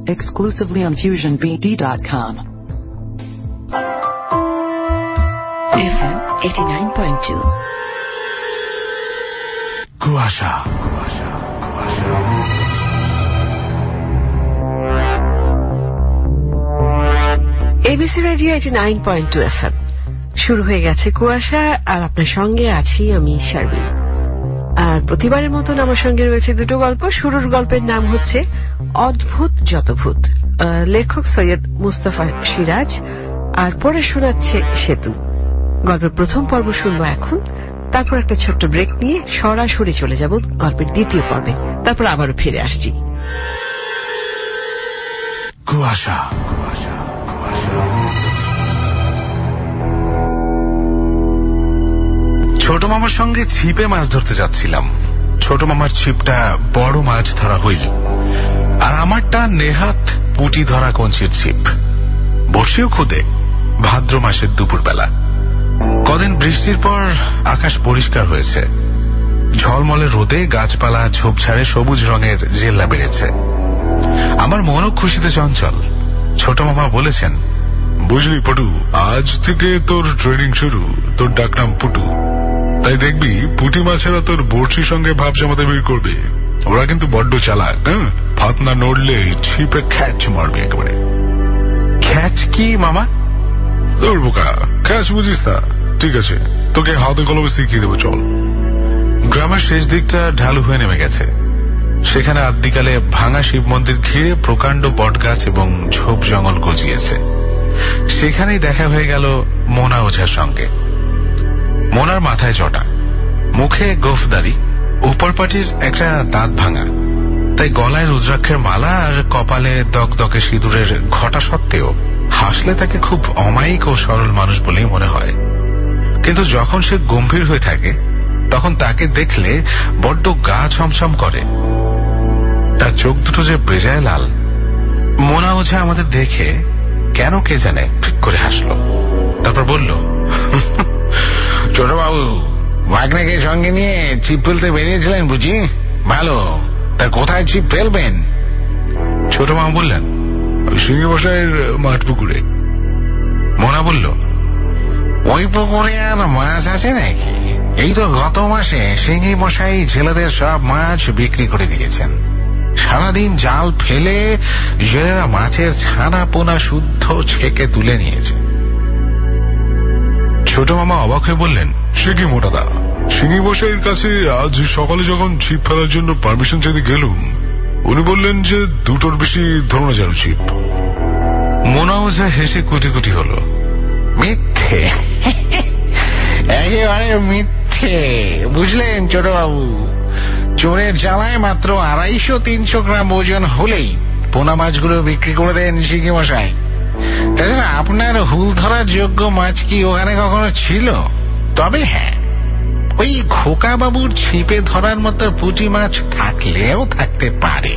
exclusively on FusionBD.com. FM 89.2. কুয়াশা ABC radio 89.2 FM শুরু হয়ে গেছে কুয়াশা, আর আপনার সঙ্গে আছি আমি শারমিন। আর প্রতিবারের মতন আমার সঙ্গে রয়েছে দুটো গল্প। শুরুর গল্পের নাম হচ্ছে অদ্ভুত যত ভূত, লেখক সৈয়দ মুস্তাফা সিরাজ, আর পড়ে শোনাচ্ছে সেতু। গল্পের প্রথম পর্ব শুনবো এখন, তারপর একটা ছোট্ট ব্রেক নিয়ে সরাসরি চলে যাব গল্পের দ্বিতীয় পর্বে, তারপর আবারও ফিরে আসছি। কুয়াশা ছোট মামার সঙ্গে ছিপে মাছ ধরতে যাচ্ছিলাম। ছোট মামার ছিপটা বড় মাছ ধরা হইল, আর আমারটা নেহাত পুঁটি ধরা কঞ্চির ছিপ। বর্ষিও খুদে, ভাদ্র মাসের দুপুরবেলা। কদিন বৃষ্টির পর আকাশ পরিষ্কার হয়েছে। ঝলমলে রোদে গাছপালা ঝোপঝাড়ে সবুজ রঙের জেল্লা বেড়েছে। আমার মনও খুশিতে চঞ্চল। ছোট মামা বলেছেন, বুঝলি পটু, আজ থেকে তোর ট্রেনিং শুরু। তোর ডাকনাম পুটু, তাই দেখবি পুঁটি মাছেরা তোর বড়শির সঙ্গে ভাব জমাতে বের করবে। ওরা কিন্তু বড্ড চালাক, হাত না নড়লে ছিপে খ্যাচ মারবে একেবারে। খ্যাচ কি মামা? তোর বোকা, খ্যাচ বুঝিস তা? ঠিক আছে, তোকে হাতে কলমে শিখিয়ে দেবো, চল। গ্রামের শেষ দিকটা ঢালু হয়ে নেমে গেছে। সেখানে আদ্যিকালে ভাঙা শিব মন্দির ঘিরে প্রকাণ্ড বটগাছ এবং ঝোপ জঙ্গল গজিয়েছে। সেখানেই দেখা হয়ে গেল মোনা ওঝার সঙ্গে। মোনার মাথায় জটা, মুখে গোফদারি, উপর পাটির একটা দাঁত ভাঙা, তাই গলায় রুদ্রাক্ষের মালা আর কপালে দকদকে সিঁদুরের ঘটা সত্ত্বেও হাসলে তাকে খুব অমায়িক ও সরল মানুষ বলেই মনে হয়। কিন্তু যখন সে গম্ভীর হয়ে থাকে তখন তাকে দেখলে বড্ড গা ছমছম করে। তার চোখ দুটো যে বেজায় লাল। মোনা ওঝা আমাদের দেখে কেন কে জানে ঠিক করে হাসল, তারপর বলল, ছোট বাবু, ভাগ্নেকে সঙ্গে নিয়ে ছিপ ফেলতে বেরিয়েছিলেন বুঝি? ভালো, তা কোথায় ছিপ ফেলবেন? ছোট মামা বললেন, সিংহী মশাইয়ের মাঠ পুকুরে। মোনা বলল, ওই পুকুরে আর মাছ আছে নাকি? এই তো গত মাসে সিংহী মশাই ছেলেদের সব মাছ বিক্রি করে দিয়েছেন। সারাদিন জাল ফেলে জেলেরা মাছের ছানা পোনা শুদ্ধ ছেঁকে তুলে নিয়েছে। ছোট মামা অবাক হয়ে বললেন, সে কি মোটাদা? সিংহী মশাইয়ের কাছে আজ সকালে যখন ছিপ ফেলার জন্য পারমিশন চাইতে গেলুম, উনি বললেন যে দুটোর বেশি ধরো না যেন ছিপ। মোনা ওঝা হেসে কুটি কুটি হল। মিথ্যে, একেবারে মিথ্যে, বুঝলেন ছোট বাবু? চোরের জ্বালায় মাত্র 250-300 গ্রাম ওজন হলেই পোনা মাছগুলো বিক্রি করে দেন সিংহী মশাই। তাছাড়া আপনার হুল ধরার যোগ্য মাছ কি ওখানে কখনো ছিল? তবে হ্যাঁ, ওই খোকা বাবুর ছিপে ধরার মতো পুঁটি মাছ থাকলেও থাকতে পারে।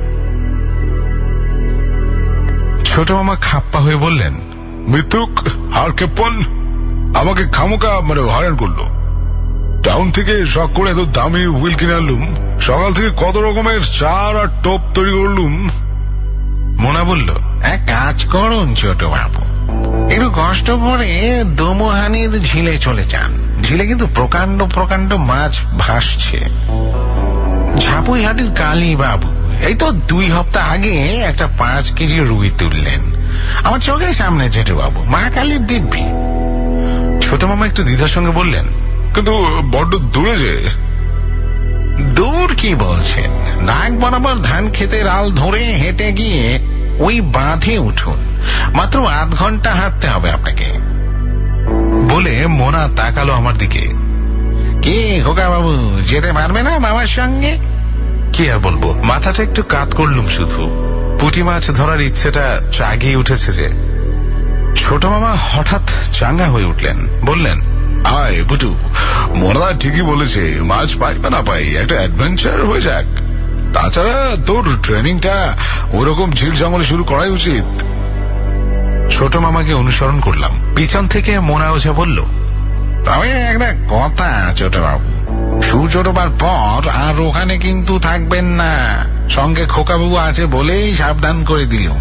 ছোট মামা খাপ্পা হয়ে বললেন, মৃত্যুক আর কেপন আমাকে খামোকা হয়রান করলো। টাউন থেকে শখ করে এত দামি হুইল কিনে আনলুম, সকাল থেকে কত রকমের চার আর টোপ তৈরি করলুম। মোনা বলল, এক কাজ করুন ছোট বাবু, একটু কষ্ট করে দোমোহানির ঝিলে চলে যান। ঝিলে কিন্তু প্রকাণ্ড প্রকাণ্ড মাছ ভাসছে। ঝাপুইহাটির কালী বাবু এই তো 2 সপ্তাহ আগে একটা 5 কেজি রুই তুললেন আমার চোখের সামনে। জেঠু বাবু, মা কালীর দিব্যি। ছোট মামা একটু দ্বিধার সঙ্গে বললেন, কিন্তু বড্ড দূরে যে। দূর কি বলছেন? নাক বরাবর ধান ক্ষেতের আল ধরে হেঁটে গিয়ে ওই বাঁধে উঠুন, মাত্র আধ ঘন্টা হাঁটতে হবে আপনাকে। বলে মোনা তাকালো আমার দিকে। কি খোকা বাবু, যেতে পারবে না মামার সঙ্গে? কি আর বলবো, মাথাটা একটু কাত করলুম শুধু। পুঁটি মাছ ধরার ইচ্ছেটা জাগিয়ে উঠেছে যে। ছোট মামা হঠাৎ চাঙ্গা হয়ে উঠলেন, বললেন, আয় বুটু, মোনা ঠিকই বলেছে, মাছ পাই বা না পাই একটা অ্যাডভেঞ্চার হয়ে যাক। তাছাড়া তোর ট্রেনিংটা ওরকম ঝিল জঙ্গলে শুরু করাই উচিত। ছোট মামাকে অনুসরণ করলাম। পিছন থেকে মোনা ওঝা বলল, তবে একটা কথা ছোট বাবু, সূর্য ডোবার পর আর ওখানে কিন্তু থাকবেন না। সঙ্গে খোকাবাবু আছে বলেই সাবধান করে দিলাম।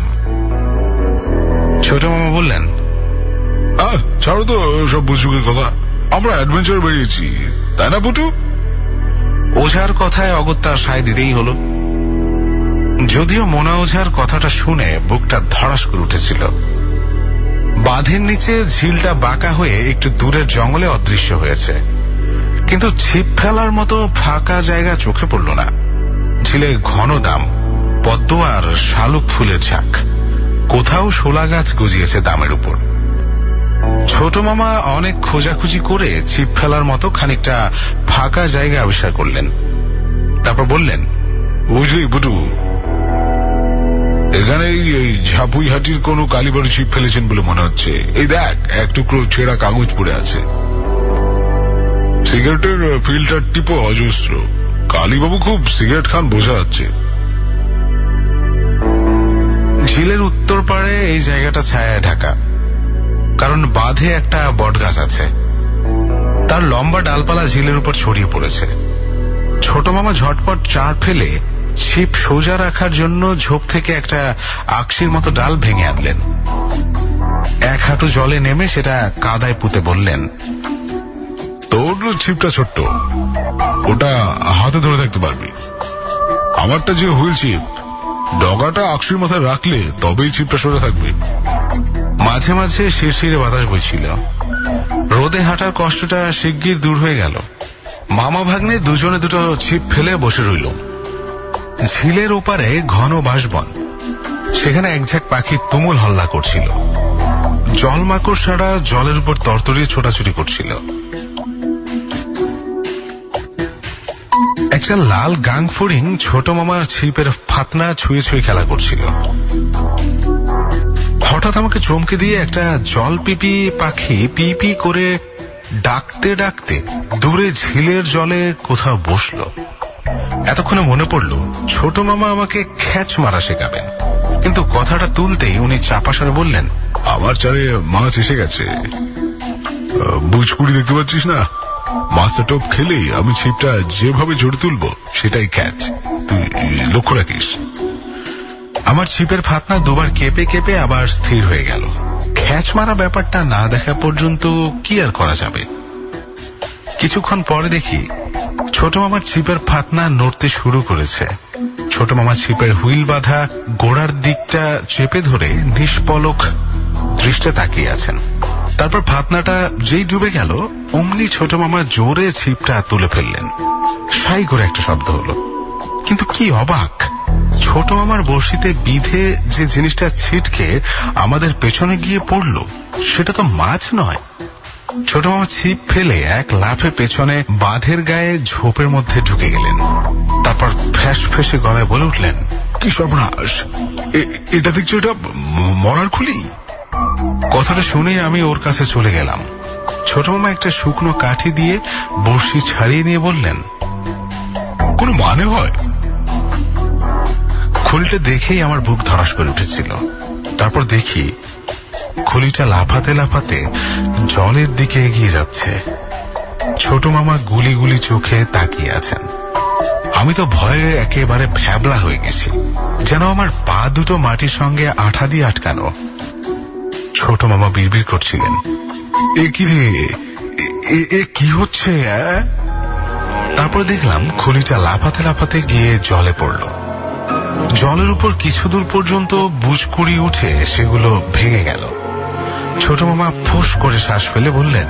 ছোট মামা বললেন, ছাড়ো তো সব বুঝুকের কথা, আমরা অ্যাডভেঞ্চার বেরিয়েছি, তাই না পুটু? ওঝার কথায় অগত্যা সায় দিতেই হলো। যদিও মোনা ওঝার কথাটা শুনে বুকটা ধড়াস করে উঠেছিল। বাঁধের নিচে ঝিলটা বাঁকা হয়ে একটু দূরের জঙ্গলে অদৃশ্য হয়েছে, কিন্তু ছিপ ফেলার মতো ফাঁকা জায়গা চোখে পড়ল না। ঝিলে ঘন দাম, পদ্ম আর শালুক ফুলের ঝাঁক, কোথাও শোলা গাছ গজিয়েছে দামের উপর। ছোট মামা অনেক খোঁজাখুঁজি করে ছিপ ফেলার মতো খানিকটা ফাঁকা জায়গা আবিষ্কার করলেন। তারপর বললেন, বুঝলি বুটু, এখানে এই ঝাপুইহাটির কোন কালীবাড়ি ছিপ ফেলেছেন বলে মনে হচ্ছে। এই দেখ, এক টুকরো ছেঁড়া কাগজ পড়ে আছে। সিগারেটের ফিল্টার টিপও অজস্র। কালীবাবু খুব সিগারেট খান বোঝা যাচ্ছে। ঝিলের উত্তর পাড়ে এই জায়গাটা ছায়ায় ঢাকা, কারণ বাঁধে একটা বটগাছ আছে, তার লম্বা ডালপালা ঝিলের উপর ছড়িয়ে পড়েছে। ছোট মামা ঝটপট চার ফেলে ছিপ সোজা রাখার জন্য ঝোপ থেকে একটা আকশির মতো ডাল ভেঙে আনলেন। এক হাঁটু জলে নেমে সেটা কাদায় পুঁতে বললেন, তোর ছিপটা ছোট্ট, ওটা হাতে ধরে থাকতে পারবি। আমারটা যে হুইল ছিপ, ডগাটা আকশির মাথায় রাখলে তবেই ছিপটা সোজা থাকবে। মাঝে মাঝে শিরশিরে বাতাস বইছিল। রোদে হাঁটার কষ্টটা শিগগির দূর হয়ে গেল। মামা ভাগ্নে দুজনে দুটো ছিপ ফেলে বসে রইল। ঝিলের ওপারে ঘন বাঁশবন, সেখানে একঝাঁক পাখি তুমুল হল্লা করছিল। জলমাকড়সারা জলের উপর তরতরিয়ে ছোটাছুটি করছিল। একটা লাল গাং ফড়িং ছোট মামার ছিপের ফাতনা ছুঁয়ে ছুঁয়ে খেলা করছিল। হঠাৎ আমাকে চমকে দিয়ে একটা জল পিপি পাখি পি পি করে ডাকতে ডাকতে দূরে ঝিলের জলে কোথাও বসল। এতক্ষণে মনে পড়ল ছোট মামা আমাকে খ্যাচ মারা শেখাবেন, কিন্তু কথাটা তুলতেই উনি চাপাসারে বললেন, আমার চারে মাছ এসে গেছে। বুঝকুড়ি দেখতে পাচ্ছিস না? মাছটা টোপ খেলেই আমি ছিপটা যেভাবে জড়ে তুলব সেটাই খ্যাচ, তুই লক্ষ্য রাখিস। আমার ছিপের ফাতনা দুবার কেঁপে কেঁপে আবার স্থির হয়ে গেল। খ্যাচ মারা ব্যাপারটা না দেখা পর্যন্ত কি আর করা যাবে। কিছুক্ষণ পরে দেখি ছোট মামার ছিপের ফাতনা নড়তে শুরু করেছে। ছোট মামা ছিপের হুইল বাঁধা গোড়ার দিকটা চেপে ধরে নিষ্পলক দৃষ্টে তাকিয়ে আছেন। তারপর ফাতনাটা যেই ডুবে গেল অমনি ছোট মামা জোরে ছিপটা তুলে ফেললেন। সাই করে একটা শব্দ হলো, কিন্তু কি অবাক, ছোট মামার বড়শিতে বিধে যে জিনিসটা ছিটকে আমাদের পেছনে গিয়ে পড়ল সেটা তো মাছ নয়। ছোট মামা ছিপ ফেলে এক লাফে পেছনে বাঁধের গায়ে ঝোপের মধ্যে ঢুকে গেলেন। তারপর ফ্যাস ফেসে গলায় বলে উঠলেন, কি সর্বনাশ, এটা দেখছো এটা মরার খুলি। কথাটা শুনে আমি ওর কাছে চলে গেলাম। ছোট মামা একটা শুকনো কাঠি দিয়ে বড়শি ছাড়িয়ে নিয়ে বললেন, কোনো মানে হয়? খুলিটা দেখেই আমার বুক ধড়াস করে উঠেছিল। তারপর দেখি খুলিটা লাফাতে লাফাতে জলের দিকে এগিয়ে যাচ্ছে। ছোট মামা গুলি গুলি চোখে তাকিয়ে আছেন। আমি তো ভয়ে একেবারে ভ্যাবলা হয়ে গেছি, যেন আমার পা দুটো মাটির সঙ্গে আঠা দিয়ে আটকানো। ছোট মামা বিড়বিড় করছিলেন, এ কি রে, এ কি হচ্ছে? তারপর দেখলাম খুলিটা লাফাতে লাফাতে গিয়ে জলে পড়ল। জলের উপর কিছু দূর পর্যন্ত বুঝকুড়ি উঠে সেগুলো ভেঙে গেল। ছোট মামা ফুস করে শ্বাস ফেলে বললেন,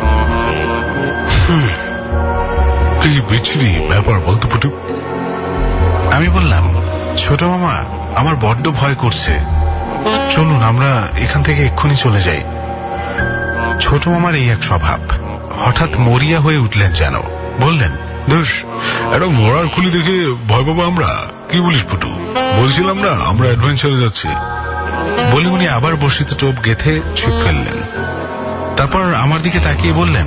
কি বিচ্ছিরি ব্যাপার বলতো পুটু। আমি বললাম, ছোট মামা আমার বড্ড ভয় করছে, চলুন আমরা এখান থেকে এক্ষুনি চলে যাই। ছোট মামার এই এক স্বভাব, হঠাৎ মরিয়া হয়ে উঠলেন যেন। বললেন, দোষ একটা মরার খুলি দেখে ভয় পাবো আমরা? কি বলিস পুটু, বলছিলাম না আমরা অ্যাডভেঞ্চারে যাচ্ছি। বলে উনি আবার বড়শিতে টোপ গেঁথে ছিপ ফেললেন। তারপর আমার দিকে তাকিয়ে বললেন,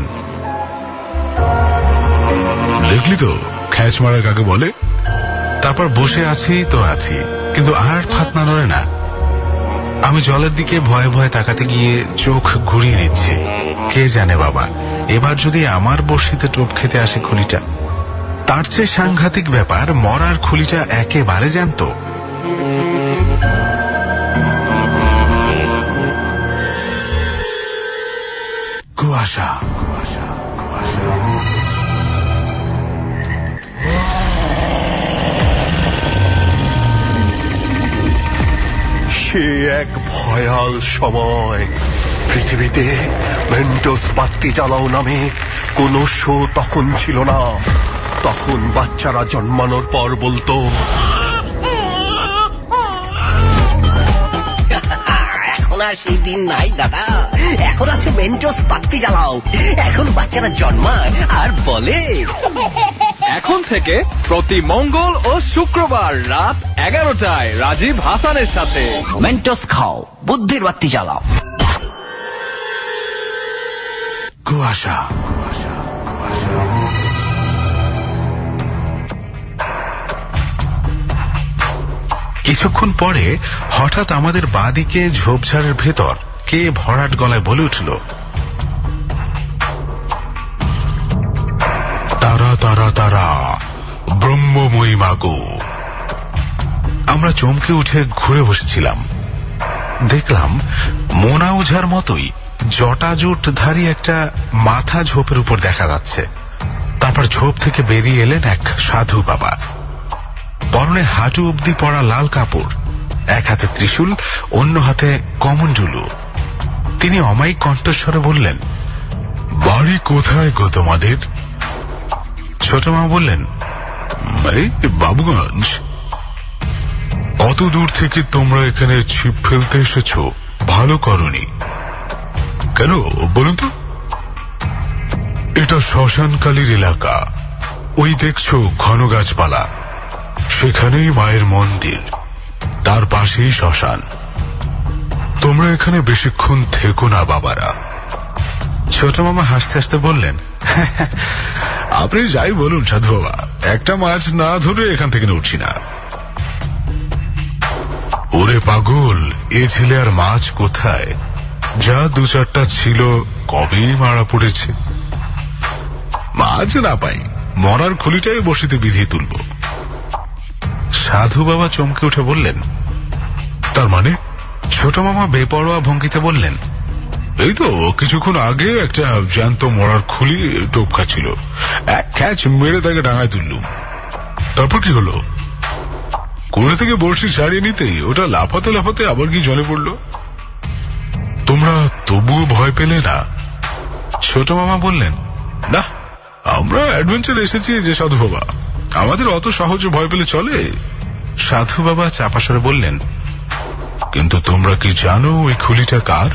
দেখলি তো খ্যাচ মারা কাকে বলে? তারপর বসে আছি তো আছি, কিন্তু আর ফাতনা নড়ে না। আমি জলের দিকে ভয়ে ভয়ে তাকাতে গিয়ে চোখ ঘুরিয়ে নিচ্ছি। কে জানে বাবা, এবার যদি আমার বড়শিতে টোপ খেতে আসে খুলিটা, তার চেয়ে সাংঘাতিক ব্যাপার, মরার খুলিটা একেবারে জ্যান্ত। কুয়াশা, কুয়াশা, কুয়াশা। সে এক ভয়াল সময়। পৃথিবীতে মেন্টোস বাতি জ্বালাও নামে কোন শো তখন ছিল না। তখন বাচ্চারা জন্মানোর পর বলতো, এখন আর সেই দিন নাই দাদা, এখন আছে মেন্টোস বাতি জ্বালাও। এখন বাচ্চারা জন্মায় আর বলে। এখন থেকে প্রতি মঙ্গল ও শুক্রবার রাত 11টায় রাজীব হাসানের সাথে মেন্টোস খাও, বুদ্ধির বাতি জ্বালাও। কুয়াশা, কুয়াশা, কুয়াশা। কিছুক্ষণ পরে হঠাৎ আমাদের বাদিকে ঝোপঝাড়ের ভেতর কে ভরাট গলায় বলে উঠল, তারা তারা তারা, ব্রহ্মময়ী মাগো। আমরা চমকে উঠে ঘুরে বসেছিলাম। দেখলাম মোনা ওঝার মতোই জটাজুটধারী একটা মাথা ঝোপের উপর দেখা যাচ্ছে। তারপর ঝোপ থেকে বেরিয়ে এলেন এক সাধু বাবা। পরনে হাঁটু অবধি পড়া লাল কাপড়, এক হাতে ত্রিশূল, অন্য হাতে কমণ্ডলু। তিনি অমায়িক কণ্ঠস্বরে বললেন, বাড়ি কোথায় গো তোমাদের? ছোট মা বললেন, এই বাবুগঞ্জ। কত দূর থেকে তোমরা এখানে ছিপ ফেলতে এসেছ? ভালো করনি। কেন বলুন তো? এটা শ্মশানকালীর এলাকা। ওই দেখছো ঘন গাছপালা, সেখানেই মায়ের মন্দির, তার পাশেই শ্মশান। তোমরা এখানে বেশিক্ষণ থেকো না বাবারা। ছোট মামা হাসতে হাসতে বললেন, আপনি যাই বলুন সাধু বাবা, একটা মাছ না ধরে এখান থেকে উঠছি না। ওরে পাগল, এ ছেলে আর মাছ কোথায়? যা দু চারটা ছিল কবেই মারা পড়েছে। মাছ না পাই, মরার খুলিটাই বসিতে বিধিয়ে তুলব। সাধু বাবা চমকে উঠে বললেন, তার মানে? ছোট মামা বেপরোয়া ভঙ্গিতে বললেন, এই তো কিছুক্ষণ আগে একটা জ্যান্ত মরার খুলি টোপ খাচ্ছিল, এক ক্যাচ মেরে তাকে ডাঙায় তুললুম। তারপর কি হলো? কোণে থেকে বড়শি ছাড়িয়ে নিতেই ওটা লাফাতে লাফাতে আবার কি জলে পড়ল। তোমরা তবুও ভয় পেলে না? ছোট মামা বললেন, না, আমরা অ্যাডভেঞ্চার এসেছি যে সাধু বাবা, আমাদের অত সহজে ভয় পেলে চলে? সাধু বাবা চাপাসরে বললেন, কিন্তু তোমরা কি জানো ওই খুলিটা কার?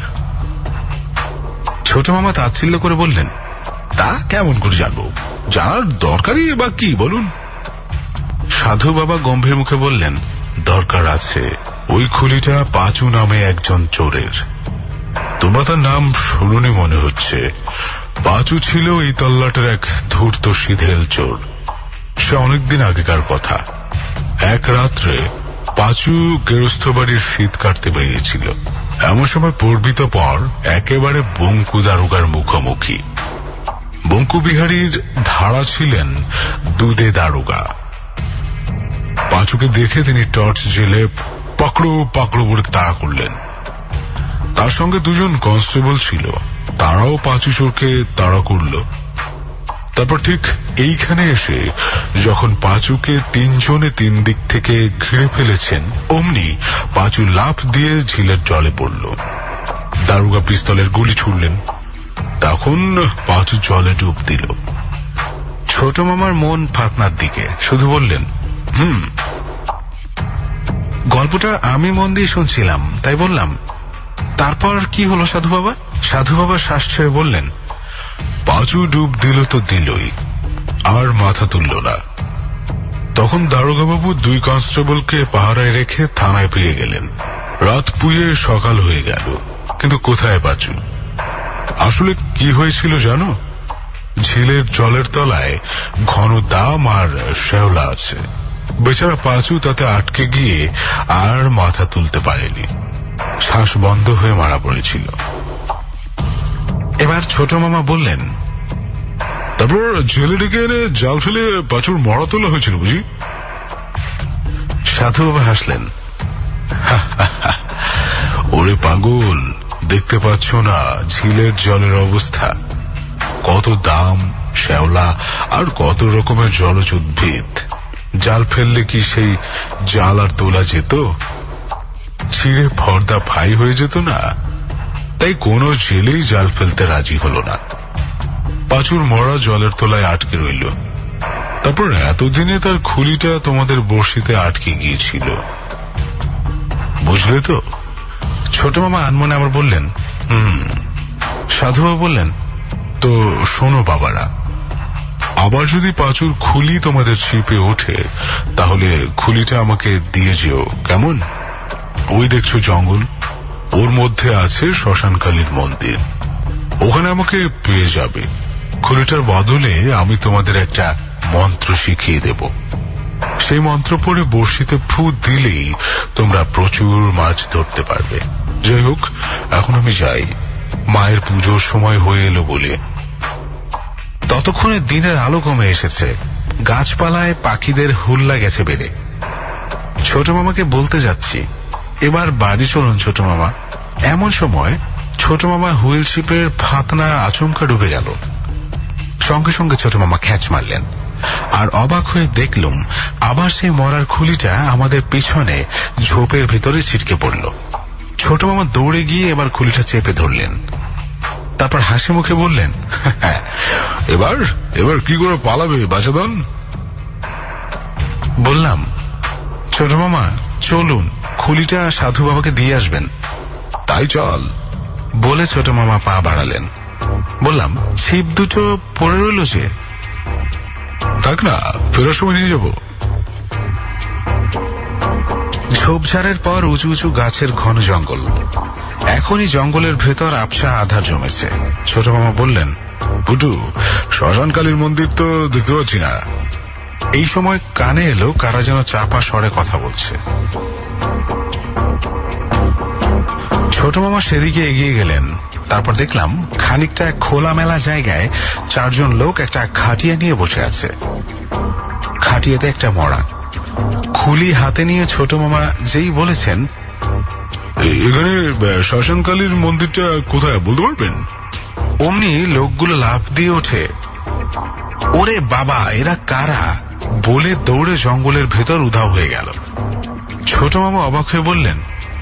ছোট মামা তাচ্ছিল্য করে বললেন, তা কেমন করে জানবো? জানার দরকারই বা কি বলুন? সাধু বাবা গম্ভীর মুখে বললেন, দরকার আছে। ওই খুলিটা পাঁচু নামে একজন চোরের। তোমরা তার নাম শুনুনি মনে হচ্ছে। পাঁচু ছিল এই তল্লাটের এক ধূর্ত সিধেল চোর। সে অনেকদিন আগেকার কথা। এক রাত্রে পাঁচু গেরস্থ বাড়ির শীত কাটতে বেরিয়েছিল। এমন সময় পর্বিত পর একেবারে বঙ্কু দারোগার মুখোমুখি। বঙ্কু বিহারীর ধারা ছিলেন দুধে দারোগা। পাঁচুকে দেখে তিনি টর্চ জেলে পাকড়ো পাকড়ো বলে তাড়া করলেন। তার সঙ্গে দুজন কনস্টেবল ছিল, তারাও পাঁচু চোরকে তাড়া করল। তারপর ঠিক এইখানে এসে যখন পাঁচুকে তিনজনে তিন দিক থেকে ঘিরে ফেলেছেন, অমনি পাঁচু লাফ দিয়ে ঝিলের জলে পড়ল। দারোগা পিস্তলের গুলি ছুড়লেন। তখন পাঁচু জলে ডুব দিল। ছোট মামার মন ফাতনার দিকে, শুধু বললেন, গল্পটা আমি মন দিয়ে শুনছিলাম, তাই বললাম, তারপর কি হলো সাধু বাবা? সাধু বাবা শ্বাস ছেড়ে বললেন, পাঁচু ডুব দিল তো দিলই, আর মাথা তুলল না। তখন দারোগাবাবু দুই কনস্টেবলকে পাহারায় রেখে থানায় ফিরে গেলেন। রাত পুয়ে সকাল হয়ে গেল, কিন্তু কোথায় পাঁচু? আসলে কি হয়েছিল জানো? ঝিলের জলের তলায় ঘন দাম আর শ্যাওলা আছে। বেচারা পাঁচু তাতে আটকে গিয়ে আর মাথা তুলতে পারেনি, শ্বাস বন্ধ হয়ে মারা পড়েছিল। এবার ছোট মামা বললেন, তারপর জেলে ডেকে এনে জাল ফেলে পাঁচুর মরা তোলা হয়েছিল বুঝি? সাধু বাবা হাসলেন। ওরে পাগল, দেখতে পাচ্ছ না ঝিলের জলের অবস্থা? কত দাম, শ্যাওলা আর কত রকমের জলজ উদ্ভিদ। জাল ফেললে কি সেই জাল আর তোলা যেত? ছিঁড়ে ফর্দা ফাই হয়ে যেত না? তাই কোনো জেলেই জাল ফেলতে রাজি হলো না। পাঁচুর মরা জলের তলায় আটকে রইল। তারপর এতদিনে তার খুলিটা তোমাদের বড়শিতে আটকে গিয়েছিল, বুঝলে তো? ছোট মামা আনমনে আবার বললেন, সাধুবাবু বললেন, তো শোনো বাবারা, আবার যদি পাঁচুর খুলি তোমাদের ছিপে ওঠে তাহলে খুলিটা আমাকে দিয়ে যেও, কেমন? ওই দেখছো জঙ্গল, ওর মধ্যে আছে শ্মশানকালীর মন্দির, ওখানে আমাকে পেয়ে যাবে। খুলিটার বদলে আমি তোমাদের একটা মন্ত্র শিখিয়ে দেব। সেই মন্ত্র পড়ে বড়শিতে ফু দিলেই তোমরা প্রচুর মাছ ধরতে পারবে। যাই হোক, এখন আমি যাই, মায়ের পুজোর সময় হয়ে এলো বলে। ততক্ষণে দিনের আলো কমে এসেছে, গাছপালায় পাখিদের হুল্লা গেছে বেড়ে। ছোট মামাকে বলতে যাচ্ছি, এবার বাড়ি চলুন ছোট মামা। এমন সময় ছোট মামা হুইল শিপের ফাতনা আচমকা ডুবে গেল। সঙ্গে সঙ্গে ছোট মামা খ্যাচ মারলেন, আর অবাক হয়ে দেখলুম আবার সেই মরার খুলিটা আমাদের পিছনে ঝোপের ভিতরে ছিটকে পড়ল। ছোট মামা দৌড়ে গিয়ে এবার খুলিটা চেপে ধরলেন। তারপর হাসি মুখে বললেন, এবার এবার কি করে পালাবে বাছাধন? বললাম, ছোট মামা চলুন, খুলিটা সাধু বাবাকে দিয়ে আসবেন। তাই চল, বলে ছোট মামা পা বাড়ালেন। বললাম, ছিপ দুটো পড়ে রইল যে। থাক না, ফেরার সময় নিয়ে যাব। ঝোপঝাড়ের পর উঁচু উঁচু গাছের ঘন জঙ্গল। এখনই জঙ্গলের ভেতর আবছা আধার জমেছে। ছোট মামা বললেন, পুটু, শ্মশানকালীর মন্দির তো দেখতে পাচ্ছি না। এই সময় কানে এলো কারা যেন চাপা স্বরে কথা বলছে। ছোট মামা সেদিকে এগিয়ে গেলেন। তারপর দেখলাম খানিকটা খোলামেলা জায়গায় চারজন লোক একটা খাটিয়া নিয়ে বসে আছে। খাটিয়াতে একটা মরা খুলি হাতে নিয়ে ছোট মামা যেই বলেছেন, এখানে শ্মশানকালীর মন্দিরটা কোথায় বলতে পারবেন? অমনি লোকগুলো লাফ দিয়ে ওঠে, ওরে বাবা, এরা কারা? বলে দৌড়ে জঙ্গলের ভেতর উধাও হয়ে গেল। ছোট মামা অবাক হয়ে বললেন,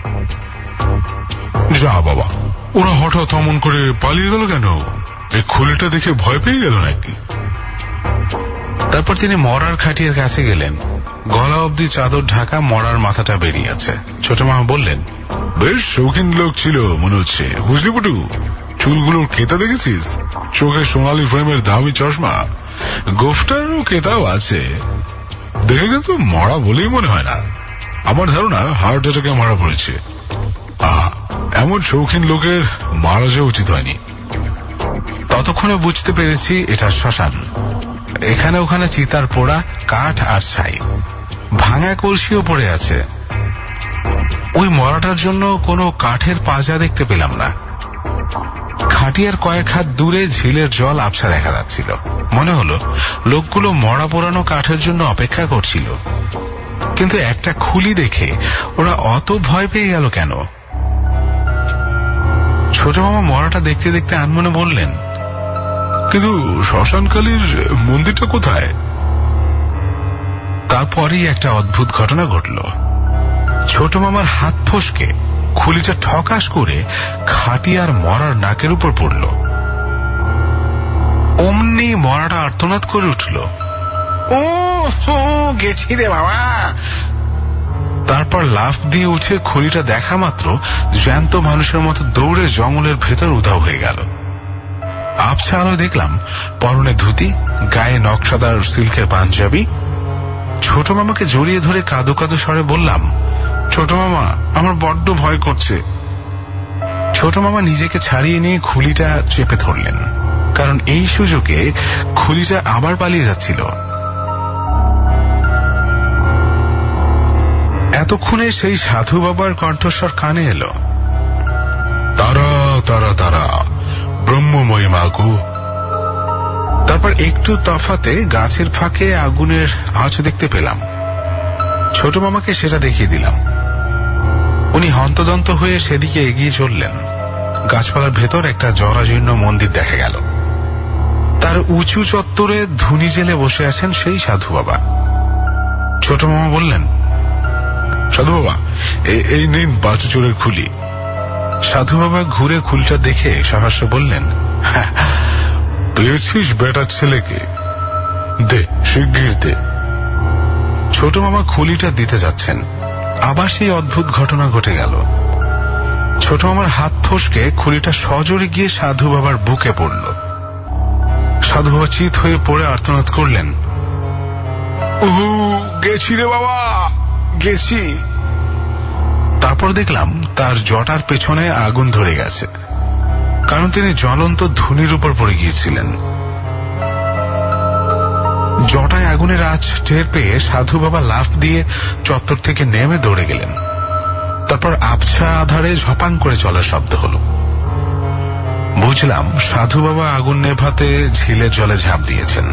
যা বাবা, ওরা হঠাৎ অমন করে পালিয়ে গেল কেন? এই খুলিটা দেখে ভয় পেয়ে গেল নাকি? তারপর তিনি মরার খাটিয়ার কাছে গেলেন। গলা অবধি চাদর ঢাকা, মরার মাথাটা বেরিয়ে আছে। ছোট মামা বললেন, বেশ শৌখিন লোক ছিল মনে হচ্ছে, বুঝলি পুটু? চুলগুলোর কেতা দেখেছিস? চোখে সোনালি ফ্রেমের দামি চশমা, গোফটারও কেতাও আছে। দেখে কিন্তু মরা বলেই মনে হয় না। আমার ধারণা হার্ট অ্যাটাকে মারা পড়েছে। এমন শৌখিন লোকের মারা যাওয়া উচিত হয়নি। ততক্ষণে বুঝতে পেরেছি এটা শ্মশান। এখানে ওখানে চিতার পোড়া কাঠ আর ছাই, ভাঙা কলসিও পড়ে আছে। ওই মরাটার জন্য কোনো কাঠের পাজা দেখতে পেলাম না। খাটিয়ার কয়েক হাত দূরে ঝিলের জল আবছা দেখা যাচ্ছিল। মনে হলো লোকগুলো মরা পোড়ানো কাঠের জন্য অপেক্ষা করছিল। কিন্তু একটা খুলি দেখে ওরা অত ভয় পেয়ে গেল কেন? ছোট মামা মরাটা দেখতে দেখতে আনমনে বললেন, কিন্তু শ্মশানকালীর মন্দিরটা কোথায়? তারপরেই একটা অদ্ভুত ঘটনা ঘটল। ছোট মামার হাত ফসকে খুলিটা ঠকাস করে খাটিয়ার মরার নাকের উপর পড়ল। অমনি মরাটা আর্তনাদ করে উঠল, ও গেছি রে বাবা। তারপর লাফ দিয়ে উঠে খুলিটা দেখা মাত্র জ্যান্ত মানুষের মতো দৌড়ে জঙ্গলের ভেতর উধাও হয়ে গেল। আবছা আলো দেখলাম পরনে ধুতি, গায়ে নকশাদার সিল্কের পাঞ্জাবি। ছোট মামাকে জড়িয়ে ধরে কাঁদো কাঁদো স্বরে বললাম, ছোট মামা, আমার বড্ড ভয় করছে। ছোট মামা নিজেকে ছাড়িয়ে নিয়ে খুলিটা চেপে ধরলেন, কারণ এই সুযোগে খুলিটা আবার পালিয়ে যাচ্ছিল। এতক্ষণে সেই সাধু বাবার কণ্ঠস্বর কানে এলো, তারা তারা তারা ব্রহ্মময়ী মাগো। তারপর একটু তফাতে গাছের ফাঁকে আগুনের আঁচ দেখতে পেলাম। ছোট মামাকে সেটা দেখিয়ে দিলাম। উনি হন্তদন্ত হয়ে সেদিকে এগিয়ে চললেন। গাছপালার ভেতর একটা জরাজীর্ণ মন্দির দেখা গেল। তার উঁচু চত্বরে ধুনি জেলে বসে আছেন সেই সাধু বাবা। ছোট মামা বললেন, সাধু বাবা, এই নিন বাছুচোরের খুলি। সাধু বাবা ঘুরে খুলটা দেখে সহস্য বললেন, পেয়েছিস বেটার ছেলেকে, দে শিগগির দে। ছোট মামা খুলিটা দিতে যাচ্ছেন, আবার সেই অদ্ভুত ঘটনা ঘটে গেল। ছোট মামার হাত ফসকে খুলিটা সজোরে গিয়ে সাধু বাবার বুকে পড়ল। সাধু বাবা চিত হয়ে পড়ে আর্তনাদ করলেন, গেছি রে বাবা, গেছি। তারপর দেখলাম তার জটার পেছনে আগুন ধরে গেছে, কারণ তিনি জ্বলন্ত ধুনির উপর পড়ে গিয়েছিলেন। জটায় আগুনের আঁচ টের পেয়ে সাধু বাবা লাফ দিয়ে চত্বর থেকে নেমে দৌড়ে গেলেন। তারপর আবছা আধারে ঝপাং করে চলার শব্দ হল। বুঝলাম সাধু বাবা আগুন নেভাতে ঝিলের জলে ঝাঁপ দিয়েছেন।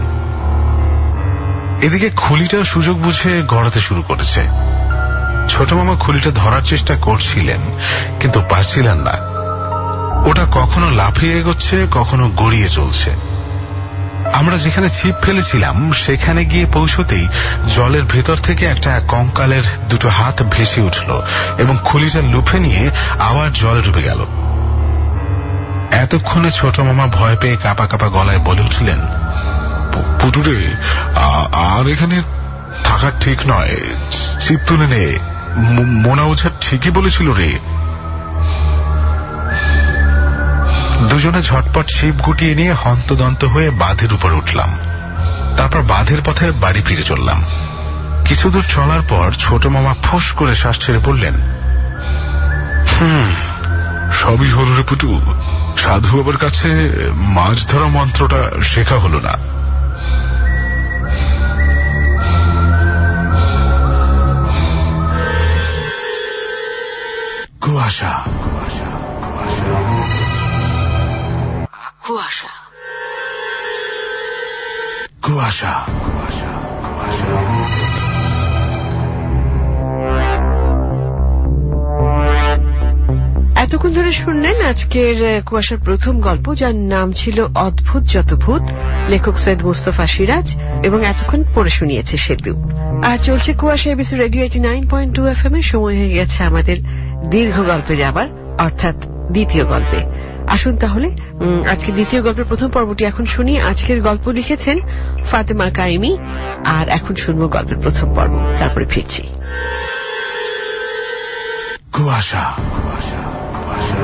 এদিকে খুলিটা সুযোগ বুঝে গড়াতে শুরু করেছে। ছোট মামা খুলিটা ধরার চেষ্টা করছিলেন, কিন্তু পারছিলেন না। ওটা কখনো লাফিয়ে এগোচ্ছে, কখনো গড়িয়ে চলছে। আমরা যেখানে ছিপ ফেলেছিলাম সেখানে গিয়ে পৌঁছতেই জলের ভেতর থেকে একটা কঙ্কালের দুটো হাত ভেসে উঠল এবং খুলিটা লুফে নিয়ে আবার জলে ডুবে গেল। এতক্ষণে ছোট মামা ভয় পেয়ে কাঁপা কাঁপা গলায় বলে উঠলেন, পুটুরে, আর এখানে থাকার ঠিক নয়, ছিপ তুলে নে। মোনা ওঝা ঠিকই বলেছিল রে। দুজনে ঝটপট ছিপ গুটিয়ে নিয়ে হন্তদন্ত হয়ে বাঁধের উপর উঠলাম। তারপর বাঁধের পথে বাড়ি ফিরে চললাম। কিছু দূর চলার পর ছোট মামা ফোঁস করে শ্বাস ছেড়ে বললেন, সবই হল রে পুটু, সাধু বাবার কাছে মাছ ধরা মন্ত্রটা শেখা হল না। কুয়াশা, কুয়াশা, কুয়াশা, কুয়াশা, কুয়াশা, কুয়াশা। এতক্ষণ ধরে শুনলেন আজকের কুয়াশার প্রথম গল্প, যার নাম ছিল অদ্ভুত যত ভূত, লেখক সৈয়দ মুস্তফা সিরাজ, এবং এতক্ষণ পড়ে শুনিয়েছে সেদু। আর চলছে কুয়াশা এবিসি রেডিও 89.2 FM এর। সময় হয়ে গেছে আমাদের দীর্ঘ গল্পে যাবার, অর্থাৎ দ্বিতীয় গল্পে। আসুন তাহলে আজকে দ্বিতীয় গল্পের প্রথম পর্বটি এখন শুনি। আজকের গল্প লিখেছেন ফাতেমা কাইমি, আর এখন শুনবো গল্পের প্রথম পর্ব, তারপরে ফিরছি। কুয়াশা, কুয়াশা, কুয়াশা।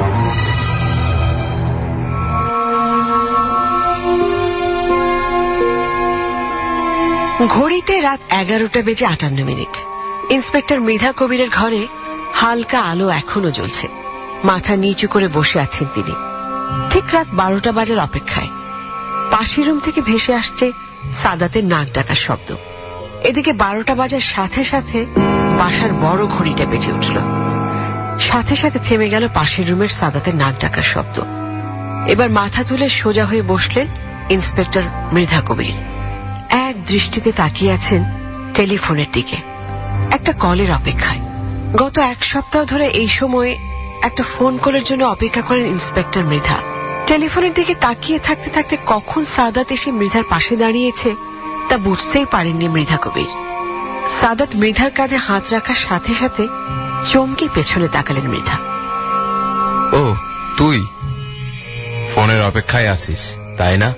ঘড়িতে রাত 11:58। ইন্সপেক্টর মৃধা কবিরের ঘরে হালকা আলো এখনো জ্বলছে। মাথা নিচু করে বসে আছেন তিনি, ঠিক রাত 12টা বাজার অপেক্ষায়। পাশের রুম থেকে ভেসে আসছে সাদাতের নাক ডাকার শব্দ। এদিকে 12টা বাজার সাথে সাথে বাসার বড় ঘড়িটা বেজে উঠল। সাথে সাথে থেমে গেল পাশের রুমের সাদাতের নাক ডাকার শব্দ। এবার মাথা তুলে সোজা হয়ে বসলেন ইন্সপেক্টর মৃধা কবির। এক দৃষ্টিতে তাকিয়ে আছেন টেলিফোনের দিকে, একটা কলের অপেক্ষায়। গত 1 সপ্তাহ ধরে এই সময়ে একটা ফোন কলের জন্য অপেক্ষা করেন ইন্সপেক্টর মৃধা। টেলিফোনের দিকে তাকিয়ে থাকতে থাকতে কখন সাদাত এসে মৃধার পাশে দাঁড়িয়েছে তা বুঝতেই পারেননি মৃধা কবির। সাদাত মৃধার কাঁধে হাত রাখার সাথে সাথে চমকে পেছনে তাকালেন মৃধা। ও, তুই ফোনের অপেক্ষায় আছিস তাই না?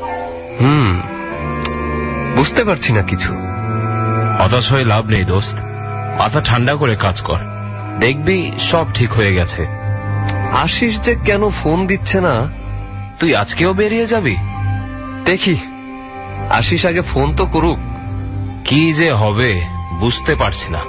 বুঝতে পারছি না কিছু। হতাশ হয়ে লাভ নেই দোস্ত, মাথা ঠান্ডা করে কাজ কর, দেখবি সব ঠিক হয়ে গেছে। আশিস যে কেন ফোন দিচ্ছে না? তুই আজকেও বেরিয়ে যাবি? দেখি, আশিস আগে ফোন তো করুক। কি যে হবে বুঝতে পারছি না।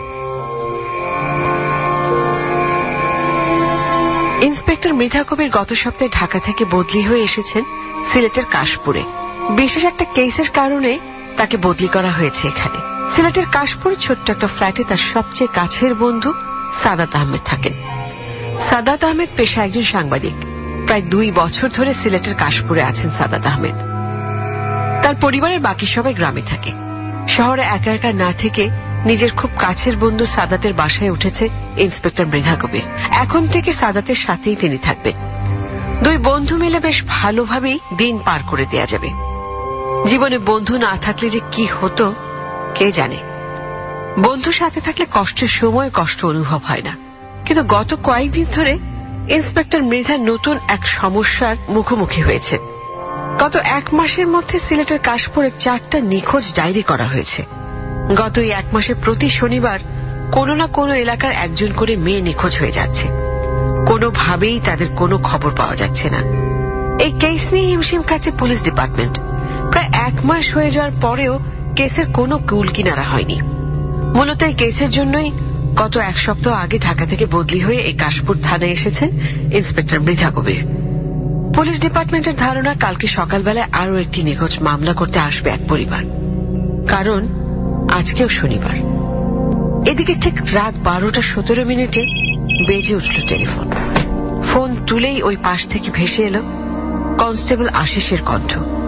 ইন্সপেক্টর মৃধা কবির গত সপ্তাহে ঢাকা থেকে বদলি হয়ে এসেছেন সিলেটের কাশপুরে। বিশেষ একটা কেসের কারণে তাকে বদলি করা হয়েছে এখানে। সিলেটের কাশপুরে ছোট্ট একটা ফ্ল্যাটে তার সবচেয়ে কাছের বন্ধু সাদাত আহমেদ থাকেন। সাদাত আহমেদ পেশা একজন সাংবাদিক। প্রায় 2 বছর ধরে সিলেটের কাশপুরে আছেন সাদাত আহমেদ। তার পরিবারের বাকি সবাই গ্রামে থাকে। শহরে একা একা না থেকে নিজের খুব কাছের বন্ধু সাদাতের বাসায় উঠেছে ইন্সপেক্টর মৃধা কবির। এখন থেকে সাদাতের সাথেই তিনি থাকবেন। দুই বন্ধু মিলে বেশ ভালোভাবেই দিন পার করে দেয়া যাবে। জীবনে বন্ধু না থাকলে যে কি হতো কে জানে। বন্ধু সাথে থাকলে কষ্টের সময় কষ্ট অনুভব হয় না, কিন্তু গত কয়েকদিন ধরে ইন্সপেক্টর মৃধা নতুন এক সমস্যার মুখোমুখি হয়েছে। গত 1 মাসের মধ্যে সিলেটের কাশপুরে 4টা নিখোঁজ ডায়েরি করা হয়েছে। গত এই 1 মাসে প্রতি শনিবার কোনো না কোনো এলাকার একজন করে মেয়ে নিখোঁজ হয়ে যাচ্ছে। কোনোভাবেই তাদের কোনো খবর পাওয়া যাচ্ছে না। এই কেস নিয়ে হিমশিম খাচ্ছে পুলিশ ডিপার্টমেন্ট। প্রায় 1 মাস হয়ে যাওয়ার পরেও কেসের কোনো কুল কিনারা হয়নি। মূলত এই কেসের জন্যই গত 1 সপ্তাহ আগে ঢাকা থেকে বদলি হয়ে এই কাশপুর থানায় এসেছেন ইন্সপেক্টর মৃধা কবির। পুলিশ ডিপার্টমেন্টের ধারণা কালকে সকালবেলায় আরও একটি নিখোঁজ মামলা করতে আসবে এক পরিবার, কারণ আজকেও শনিবার। এদিকে ঠিক রাত 12:17 বেজে উঠল টেলিফোন। ফোন তুলেই ওই পাশ থেকে ভেসে এলো কনস্টেবল আশিসের কণ্ঠ।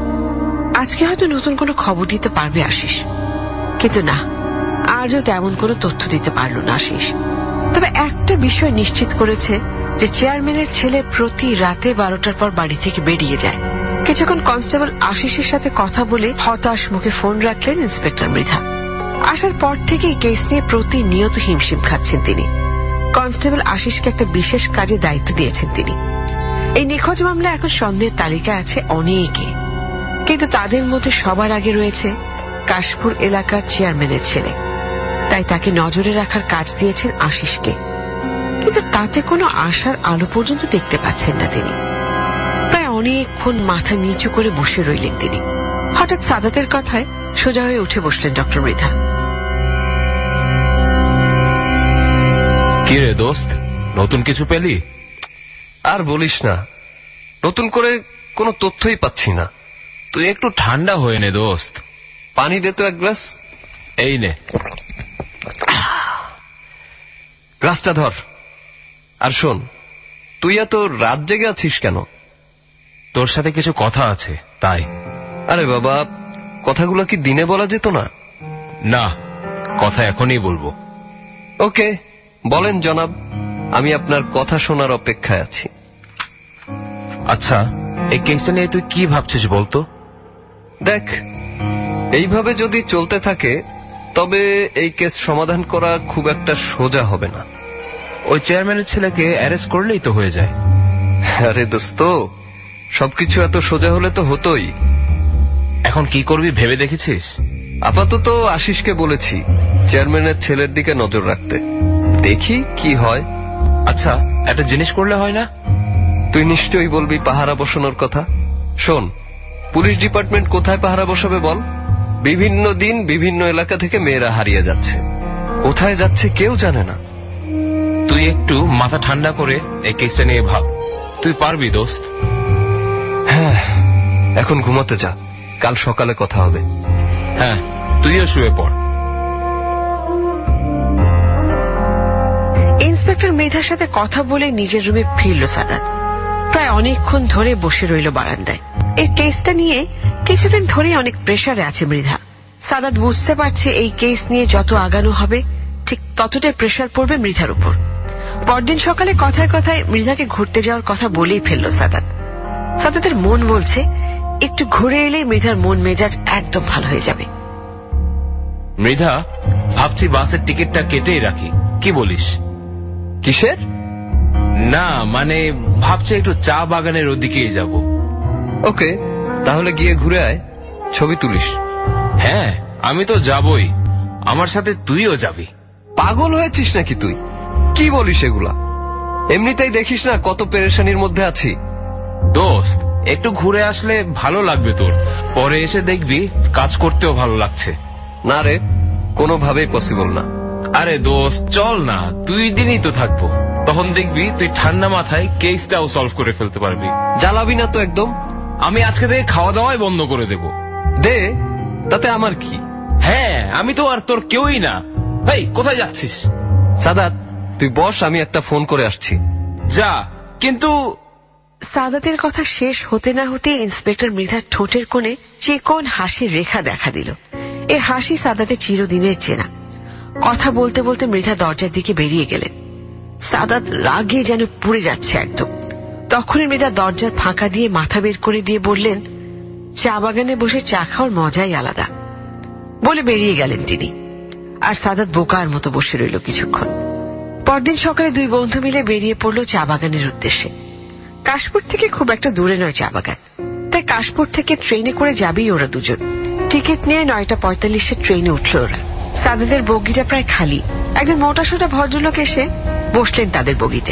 আজকে হয়তো নতুন কোনো খবর দিতে পারবে আশিস, কিন্তু না, আজও তেমন কোনো তথ্য দিতে পারল না আশিস। তবে একটা বিষয় নিশ্চিত করেছে যে চেয়ারম্যানের ছেলে প্রতি রাতে 12টার পর বাড়ি থেকে বেরিয়ে যায়। কিছুক্ষণ কনস্টেবল আশিসের সাথে কথা বলে হতাশ মুখে ফোন রাখলেন ইন্সপেক্টর মৃধা। আসার পর থেকে এই কেস নিয়ে প্রতিনিয়ত হিমশিম খাচ্ছেন তিনি। কনস্টেবল আশিসকে একটা বিশেষ কাজে দায়িত্ব দিয়েছেন তিনি। এই নিখোঁজ মামলা এখন সন্দেহের তালিকায় আছে অনেকে, কিন্তু তাদের মধ্যে সবার আগে রয়েছে কাশপুর এলাকার চেয়ারম্যানের ছেলে। তাই তাকে নজরে রাখার কাজ দিয়েছেন আশিসকে, কিন্তু তাতে কোনো আশার আলো পর্যন্ত দেখতে পাচ্ছেন না তিনি। প্রায় অনেকক্ষণ মাথা নিচু করে বসে রইলেন তিনি। হঠাৎ সাদাতের কথায় সোজা হয়ে উঠে বসলেন ডক্টর মৃধা। কি রে দোস্ত, নতুন কিছু পেলি? আর বলিস না, নতুন করে কোনো তথ্যই পাচ্ছি না। তুই একটু ঠান্ডা হয়ে নে দোস্ত। পানি দে তো এক গ্লাস। এই নে। গ্লাসটা ধর। আর শোন, তুই এত রাত জেগে আছিস কেন? তোর সাথে কিছু কথা আছে তাই। আরে বাবা, কথাগুলো কি দিনে বলা যেত না? না, কথা এখনই বলবো। ওকে, বলেন জনাব, আমি আপনার কথা শোনার অপেক্ষায় আছি। আচ্ছা, এই কেসটা নিয়ে তুই কি ভাবছিস বলতো? দেখ, এইভাবে যদি চলতে থাকে তবে এই কেস সমাধান করা খুব একটা সোজা হবে না। ওই চেয়ারম্যানের ছেলেকে অ্যারেস্ট করলেই তো হয়ে যায়। আরে দোস্ত, সবকিছু এত সোজা হলে তো হতোই। এখন কি করবি ভেবে দেখেছিস? আপাতত আশিসকে বলেছি চেয়ারম্যানের ছেলের দিকে নজর রাখতে, দেখি কি হয়। আচ্ছা, একটা জিনিস করলে হয় না? তুই নিশ্চয়ই বলবি পাহারা বসানোর কথা। শোন, পুলিশ ডিপার্টমেন্ট কোথায় পাহারা বসাবে বল? বিভিন্ন দিন বিভিন্ন এলাকা থেকে মেয়েরা হারিয়ে যাচ্ছে, কোথায় যাচ্ছে কেউ জানে না। তুই একটু মাথা ঠান্ডা করে এই কেসটা নিয়ে ভাব, তুই পারবি দোস্ত। হ্যাঁ, এখন ঘুমাতে যা, কাল সকালে কথা হবে। হ্যাঁ, তুইও শুয়ে পড়। ইন্সপেক্টর মৃধার সাথে কথা বলে নিজের রুমে ফিরল সাদাত। প্রায় অনেকক্ষণ ধরে বসে রইল বারান্দায়। এই কেসটা নিয়ে কিছুদিন ধরে অনেক প্রেসারে আছে মৃধা। সাদাত বুঝতে পারছে এই কেস নিয়ে যত আগানো হবে ঠিক ততটাই প্রেসার পড়বে মৃধার উপর। পরদিন সকালে কথায় কথায় মৃধাকে ঘুরতে যাওয়ার কথা বলেই ফেলল সাদাত। সাদাতের মন বলছে একটু ঘুরে এলেই মৃধার মন মেজাজ একদম ভালো হয়ে যাবে। মৃধা, ভাবছি বাসের টিকিটটা কেটেই রাখি, কি বলিস? কিসের? না মানে ভাবছি একটু চা বাগানের ওদিকেই যাব। ওকে, তাহলে গিয়ে ঘুরে আয়, ছবি তুলিস। হ্যাঁ, আমি তো যাবই, আমার সাথে তুইও যাবি। পাগল হয়েছিস নাকি তুই? কি বলিস এগুলা? এমনিতেই দেখিস না কত পেরেশানির মধ্যে আছি। দোস্ত, একটু ঘুরে আসলে ভালো লাগবে তোর, পরে এসে দেখবি কাজ করতেও ভালো লাগছে। না রে, কোনোভাবেই পসিবল না। আরে দোস্ত চল না, 2 দিনই তো থাকবো, তখন দেখবি তুই ঠান্ডা মাথায় কেসটাও সলভ করে ফেলতে পারবি। জ্বালাবি না তো একদম। আমি আজকে থেকে খাওয়া দাওয়াই বন্ধ করে দেব। দে, তাতে আমার কি? হ্যাঁ, আমি তো আর তোর কেউই না। এই, কোথায় যাচ্ছিস? সাদাত, তুই বস, আমি একটা ফোন করে আসছি। যা, কিন্তু সাদাতের কথা শেষ হতে না হতে ইন্সপেক্টর মৃধার ঠোঁটের কোণে চিকন হাসির রেখা দেখা দিল। এ হাসি সাদাতের চিরদিনের চেনা। কথা বলতে বলতে মৃধা দরজার দিকে বেরিয়ে গেলেন। সাদাত রাগে যেন পুড়ে যাচ্ছে একদম। তখনই মৃধা দরজার ফাঁকা দিয়ে মাথা বের করে দিয়ে বললেন, চা বাগানে বসে চা খাওয়ার মজাই আলাদা, বলে বেরিয়ে গেলেন তিনি। আর সাদাত বোকার মতো বসে রইল কিছুক্ষণ। পরদিন সকালে দুই বন্ধু মিলে বেরিয়ে পড়ল চা বাগানের উদ্দেশ্যে। কাশপুর থেকে খুব একটা দূরে নয় চা বাগান, তাই কাশপুর থেকে ট্রেনে করে যাবেই ওরা দুজন। টিকিট নিয়ে 9:45 ট্রেনে উঠল ওরা। সাদাতের বগিটা প্রায় খালি। একজন মোটাসোটা ভদ্রলোক এসে বসলেন তাদের বগিতে।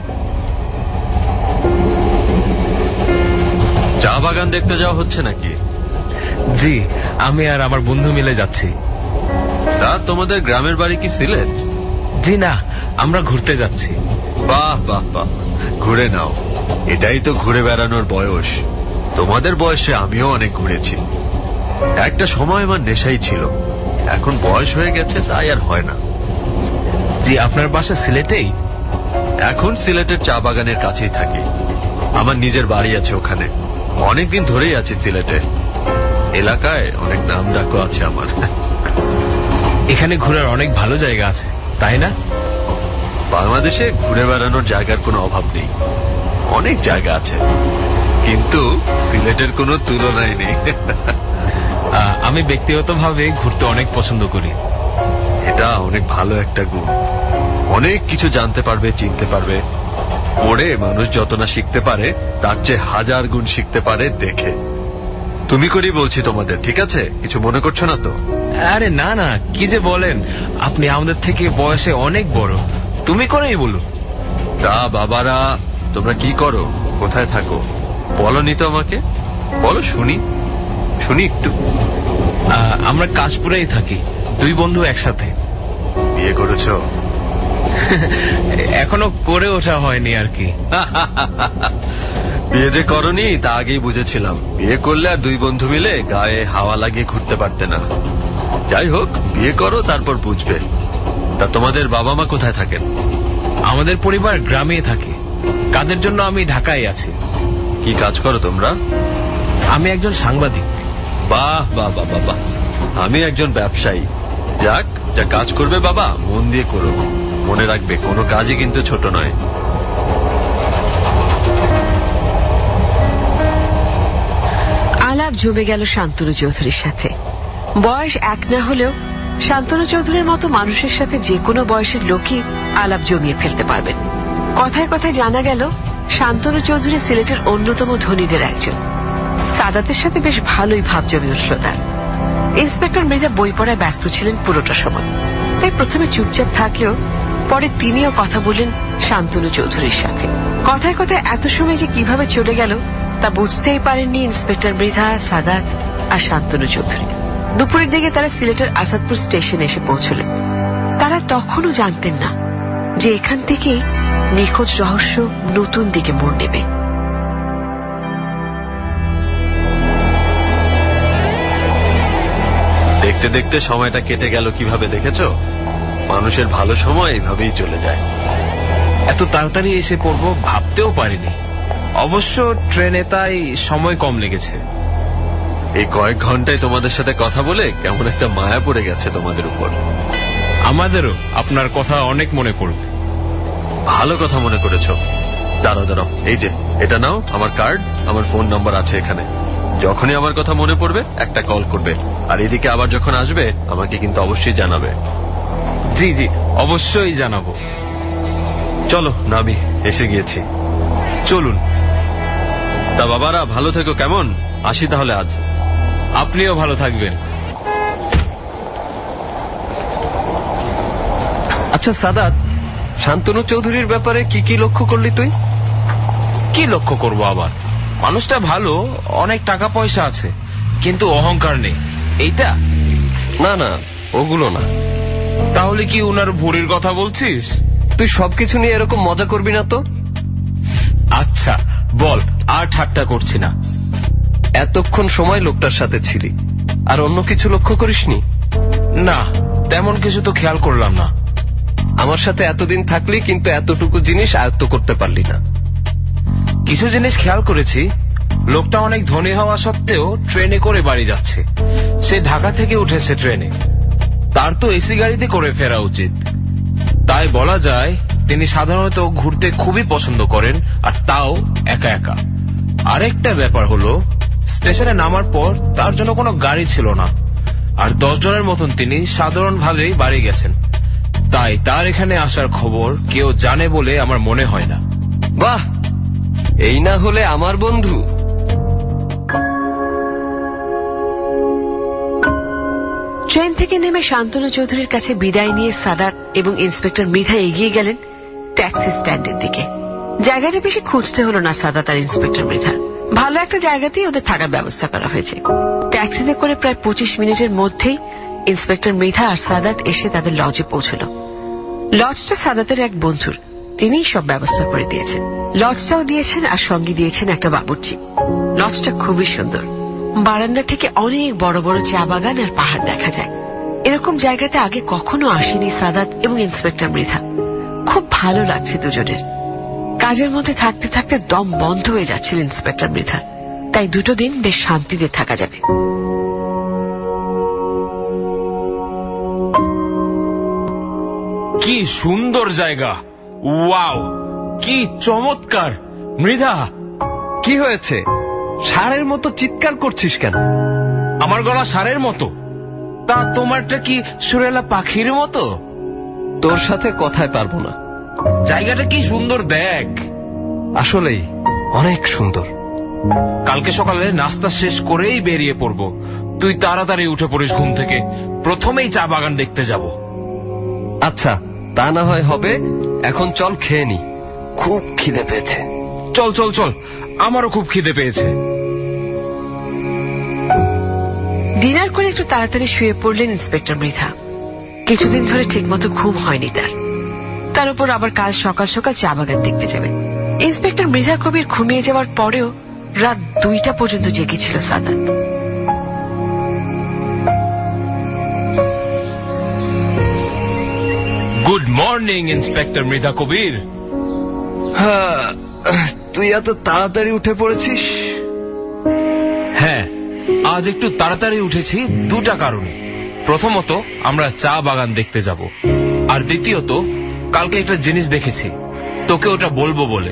চা বাগান দেখতে যাওয়া হচ্ছে নাকি? জি, আমি আর আমার বন্ধু মিলে যাচ্ছি। তা তোমাদের গ্রামের বাড়ি কি সিলেট? জি না, আমরা ঘুরতে যাচ্ছি। বাহ বাহ বাহ, ঘুরে নাও, এটাই তো ঘুরে বেড়ানোর বয়স। তোমাদের বয়সে আমিও অনেক ঘুরেছি। একটা সময় আমার নেশাই ছিল, এখন বয়স হয়ে গেছে তাই আর হয় না। জি, আপনার বাসা সিলেটেই? এখন সিলেটের চা বাগানের কাছেই থাকি। আমার নিজের বাড়ি আছে ওখানে। অনেকদিন ধরেই আছি সিলেটে। এলাকায় অনেক নাম ডাকও আছে আমার। এখানে ঘোরার অনেক ভালো জায়গা আছে, তাই না? বাংলাদেশে ঘুরে বেড়ানোর জায়গার কোনো অভাব নেই, অনেক জায়গা আছে, কিন্তু সিলেটের কোনো তুলনাই নেই। আমি ব্যক্তিগতভাবে ঘুরতে অনেক পছন্দ করি। এটা অনেক ভালো একটা গুণ। অনেক কিছু জানতে পারবে, চিনতে পারবে। পড়ে মানুষ যত না শিখতে পারে তার চেয়ে 1000 গুণ শিখতে পারে দেখে। তুমি করেই বলছি তোমাদের, ঠিক আছে? কিছু মনে করছো না তো? আরে না না, কি যে বলেন, আপনি আমাদের থেকে বয়সে অনেক বড়, তুমি করেই বলো। তা বাবারা, তোমরা কি করো, কোথায় থাকো বলনি তো আমাকে? বলো শুনি, শুনি একটু। আমরা কাশপুরেই থাকি, দুই বন্ধু একসাথে। বিয়ে করেছো? এখনো করে ওঠা হয়নি আর কি। বিয়ে যে করনি তা আগেই বুঝেছিলাম। বিয়ে করলে আর দুই বন্ধু মিলে গায়ে হাওয়া লাগিয়ে ঘুরতে পারতে না। যাই হোক, বিয়ে করো তারপর বুঝবে। তা তোমাদের বাবা মা কোথায় থাকেন? আমাদের পরিবার গ্রামে থাকে, কাজের জন্য আমি ঢাকায় আছি। কি কাজ করো তোমরা? আমি একজন সাংবাদিক। বাহ বাহ বাহ বাহ, আমি একজন ব্যবসায়ী। যাক, যা কাজ করবে বাবা মন দিয়ে করো। মনে রাখবে, কোনো কাজই কিন্তু ছোট নয়। আলাপ জমে গেল শান্তনু চৌধুরীর সাথে। বয়স এক না হলেও শান্তনু চৌধুরীর মতো মানুষের সাথে যে কোনো বয়সের লোকই আলাপ জমিয়ে ফেলতে পারবেন। কথায় কথায় জানা গেল শান্তনু চৌধুরী সিলেটের অন্যতম ধনীদের একজন। সাদাতের সাথে বেশ ভালোই ভাব জমে উঠল তার। ইন্সপেক্টর মৃধা বই পড়ায় ব্যস্ত ছিলেন পুরোটা সময়, তাই প্রথমে চুপচাপ থাকলেও পরে তিনিও কথা বললেন শান্তনু চৌধুরীর সাথে। কথায় কথায় এত সময় যে কিভাবে চলে গেল তা বুঝতেই পারেননি ইন্সপেক্টর মৃধা, সাদাত আর শান্তনু চৌধুরী। দুপুরের দিকে তারা সিলেটের আসাদপুর স্টেশনে এসে পৌঁছলেন। তারা তখনও জানতেন না যে এখান থেকেই নিখোঁজ রহস্য নতুন দিকে মোড় নেবে। দেখতে দেখতে সময়টা কেটে গেল কিভাবে দেখেছো? মানুষের ভালো সময় এইভাবেই চলে যায়। এত তাড়াতাড়ি এসে পড়বো ভাবতেও পারিনি। অবশ্য ট্রেনে তাই সময় কম লেগেছে। এই কয়েক ঘন্টায় তোমাদের সাথে কথা বলে কেমন একটা মায়া পড়ে গেছে তোমাদের উপর। আমাদেরও আপনার কথা অনেক মনে পড়বে। ভালো কথা মনে করেছো। দাঁড়াও দাঁড়াও, এই যে এটা নাও, আমার কার্ড, আমার ফোন নাম্বার আছে এখানে। যখনই আমার কথা মনে পড়বে একটা কল করবে, আর এদিকে আবার যখন আসবে আমাকে কিন্তু অবশ্যই জানাবে। জি জি, অবশ্যই জানাবো। চলো, নামি, এসে গিয়েছি। চলুন। তা বাবারা, ভালো থেকো। কেমন? আসি তাহলে আজ। আপনিও ভালো থাকবেন। আচ্ছা সাদাত, শান্তনু চৌধুরীর ব্যাপারে কি কি লক্ষ্য করলি তুই? কি লক্ষ্য করব আবার? মানুষটা ভালো, অনেক টাকা পয়সা আছে, কিন্তু অহংকার নেই। এইটা? না না, ওগুলো না। তাহলে কি উনার ভুঁড়ির কথা বলছিস? তুই সবকিছু নিয়ে এরকম মজা করবি না তো। আচ্ছা বল, আর ঠাট্টা করছি না। এতক্ষণ সময় লোকটার সাথে ছিলি, আর অন্য কিছু লক্ষ্য করিসনি? না, তেমন কিছু তো খেয়াল করলাম না। আমার সাথে এতদিন থাকলি কিন্তু এতটুকু জিনিস আয়ত্ত করতে পারলি না। কিছু জিনিস খেয়াল করেছি। লোকটা অনেক ধনী হওয়া সত্ত্বেও ট্রেনে করে বাড়ি যাচ্ছে। সে ঢাকা থেকে উঠেছে ট্রেনে। তার তো এসি গাড়িতে করে ফেরা উচিত। তাই বলা যায় তিনি সাধারণত ঘুরতে খুবই পছন্দ করেন, আর তাও একা একা। আরেকটা ব্যাপার হলো, স্টেশনে নামার পর তার জন্য কোনো গাড়ি ছিল না, আর 10 জনের মতন তিনি সাধারণভাবেই বাড়ি গেছেন। তাই তার এখানে আসার খবর কেউ জানে বলে আমার মনে হয় না। বাহ, এই না হলে আমার বন্ধু। ট্রেন থেকে নেমে শান্তনু চৌধুরীর কাছে বিদায় নিয়ে সাদাত এবং ইন্সপেক্টর মৃধা এগিয়ে গেলেন ট্যাক্সি স্ট্যান্ডের দিকে। জায়গাটা বেশি খুঁজতে হলো না সাদাত আর ইন্সপেক্টর মৃধার। ভালো একটা জায়গাতেই ওদের থাকার ব্যবস্থা করা হয়েছে। ট্যাক্সিতে করে প্রায় 25 মিনিটের মধ্যেই ইন্সপেক্টর মৃধা আর সাদাত এসে তাদের লজে পৌঁছল। লজটা সাদাতের এক বন্ধুর, তিনিই সব ব্যবস্থা করে দিয়েছেন। লজটাও দিয়েছেন আর সঙ্গে দিয়েছেন একটা বাবুর্চি। লজটা খুবই সুন্দর। বারান্দা থেকে অনেক বড় বড় চা বাগান আর পাহাড় দেখা যায়। এরকম জায়গাতে আগে কখনো আসেনি সাদাত এবং ইন্সপেক্টর মৃধা। খুব ভালো লাগছে দুজনের। কাজের মধ্যে থাকতে থাকতে দম বন্ধ হয়ে যাচ্ছিল ইন্সপেক্টর মৃধার। তাই 2 দিন বেশ শান্তিতে থাকা যাবে। কি সুন্দর জায়গা! ওয়াও, কি চমৎকার! মৃধা, কি হয়েছে? ষাঁড়ের মতো চিৎকার করছিস কেন? আমার গলা ষাঁড়ের মতো? তা তোমারটা কি সুরেলা পাখির মতো? তোর সাথে কথায় পারবো না। জায়গাটা কি সুন্দর দেখ। আসলেই অনেক সুন্দর। কালকে সকালে নাস্তা শেষ করেই বেরিয়ে পড়ব। তুই তাড়াতাড়ি উঠে পড়িস ঘুম থেকে। প্রথমেই চা বাগান দেখতে যাব। আচ্ছা, তা না হয় হবে। এখন চল খেয়ে নি, খুব খিদে পেয়েছে। চল চল চল, আমারও খুব খিদে পেয়েছে। ডিনার করে একটু তাড়াতাড়ি শুয়ে পড়লেন ইন্সপেক্টর মৃধা। কিছুদিন ধরে ঠিকমতো ঘুম হয়নি তার উপর আবার কাল সকাল সকাল চা বাগান দেখতে যাবে। ইন্সপেক্টর মৃধা কবির ঘুমিয়ে যাওয়ার পরেও রাত 2টা পর্যন্ত জেগেছিল Sadat. Good morning inspector Mridha Kabir. হ্যাঁ, তুই এত তাড়াতাড়ি উঠে পড়েছিস? হ্যাঁ, আজ একটু তাড়াতাড়ি উঠেছি 2টা কারণে। প্রথমত, আমরা চা বাগান দেখতে যাব, আর দ্বিতীয়ত, কালকে একটা জিনিস দেখেছি, তোকে ওটা বলবো বলে।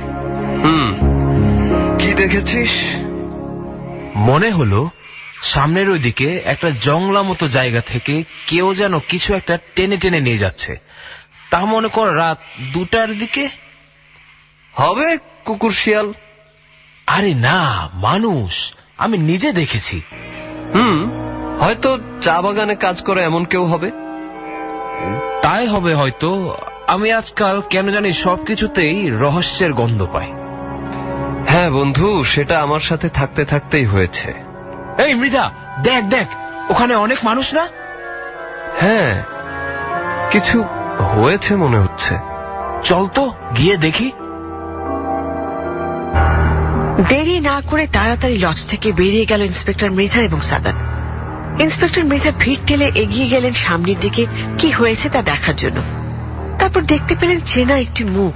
কি দেখেছিস? মনে হলো সামনের ওইদিকে একটা জংলা মতো জায়গা থেকে কেউ যেন কিছু একটা টেনে টেনে নিয়ে যাচ্ছে। তা মনে কর রাত 2টার দিকে হবে। কুকুর শিয়াল? আরে না, মানুষ। আমি নিজে দেখেছি। হয়তো চা বাগানে কাজ করে এমন কেউ হবে। তাই হবে হয়তো। আমি আজকাল কেন জানি সবকিছুতেই রহস্যের গন্ধ পাই। হ্যাঁ বন্ধু, সেটা আমার সাথে থাকতে থাকতেই হয়েছে। এই মৃধা, দেখ দেখ, ওখানে অনেক মানুষ না? হ্যাঁ, কিছু হয়েছে মনে হচ্ছে। চল তো গিয়ে দেখি। দেরি না করে তাড়াতাড়ি লজ থেকে বেরিয়ে গেল ইন্সপেক্টর মৃধা এবং সাদাত। ইন্সপেক্টর মৃধা ভিড় ঠেলে এগিয়ে গেলেন সামনের দিকে কি হয়েছে তা দেখার জন্য। তারপর দেখতে পেলেন চেনা একটি মুখ।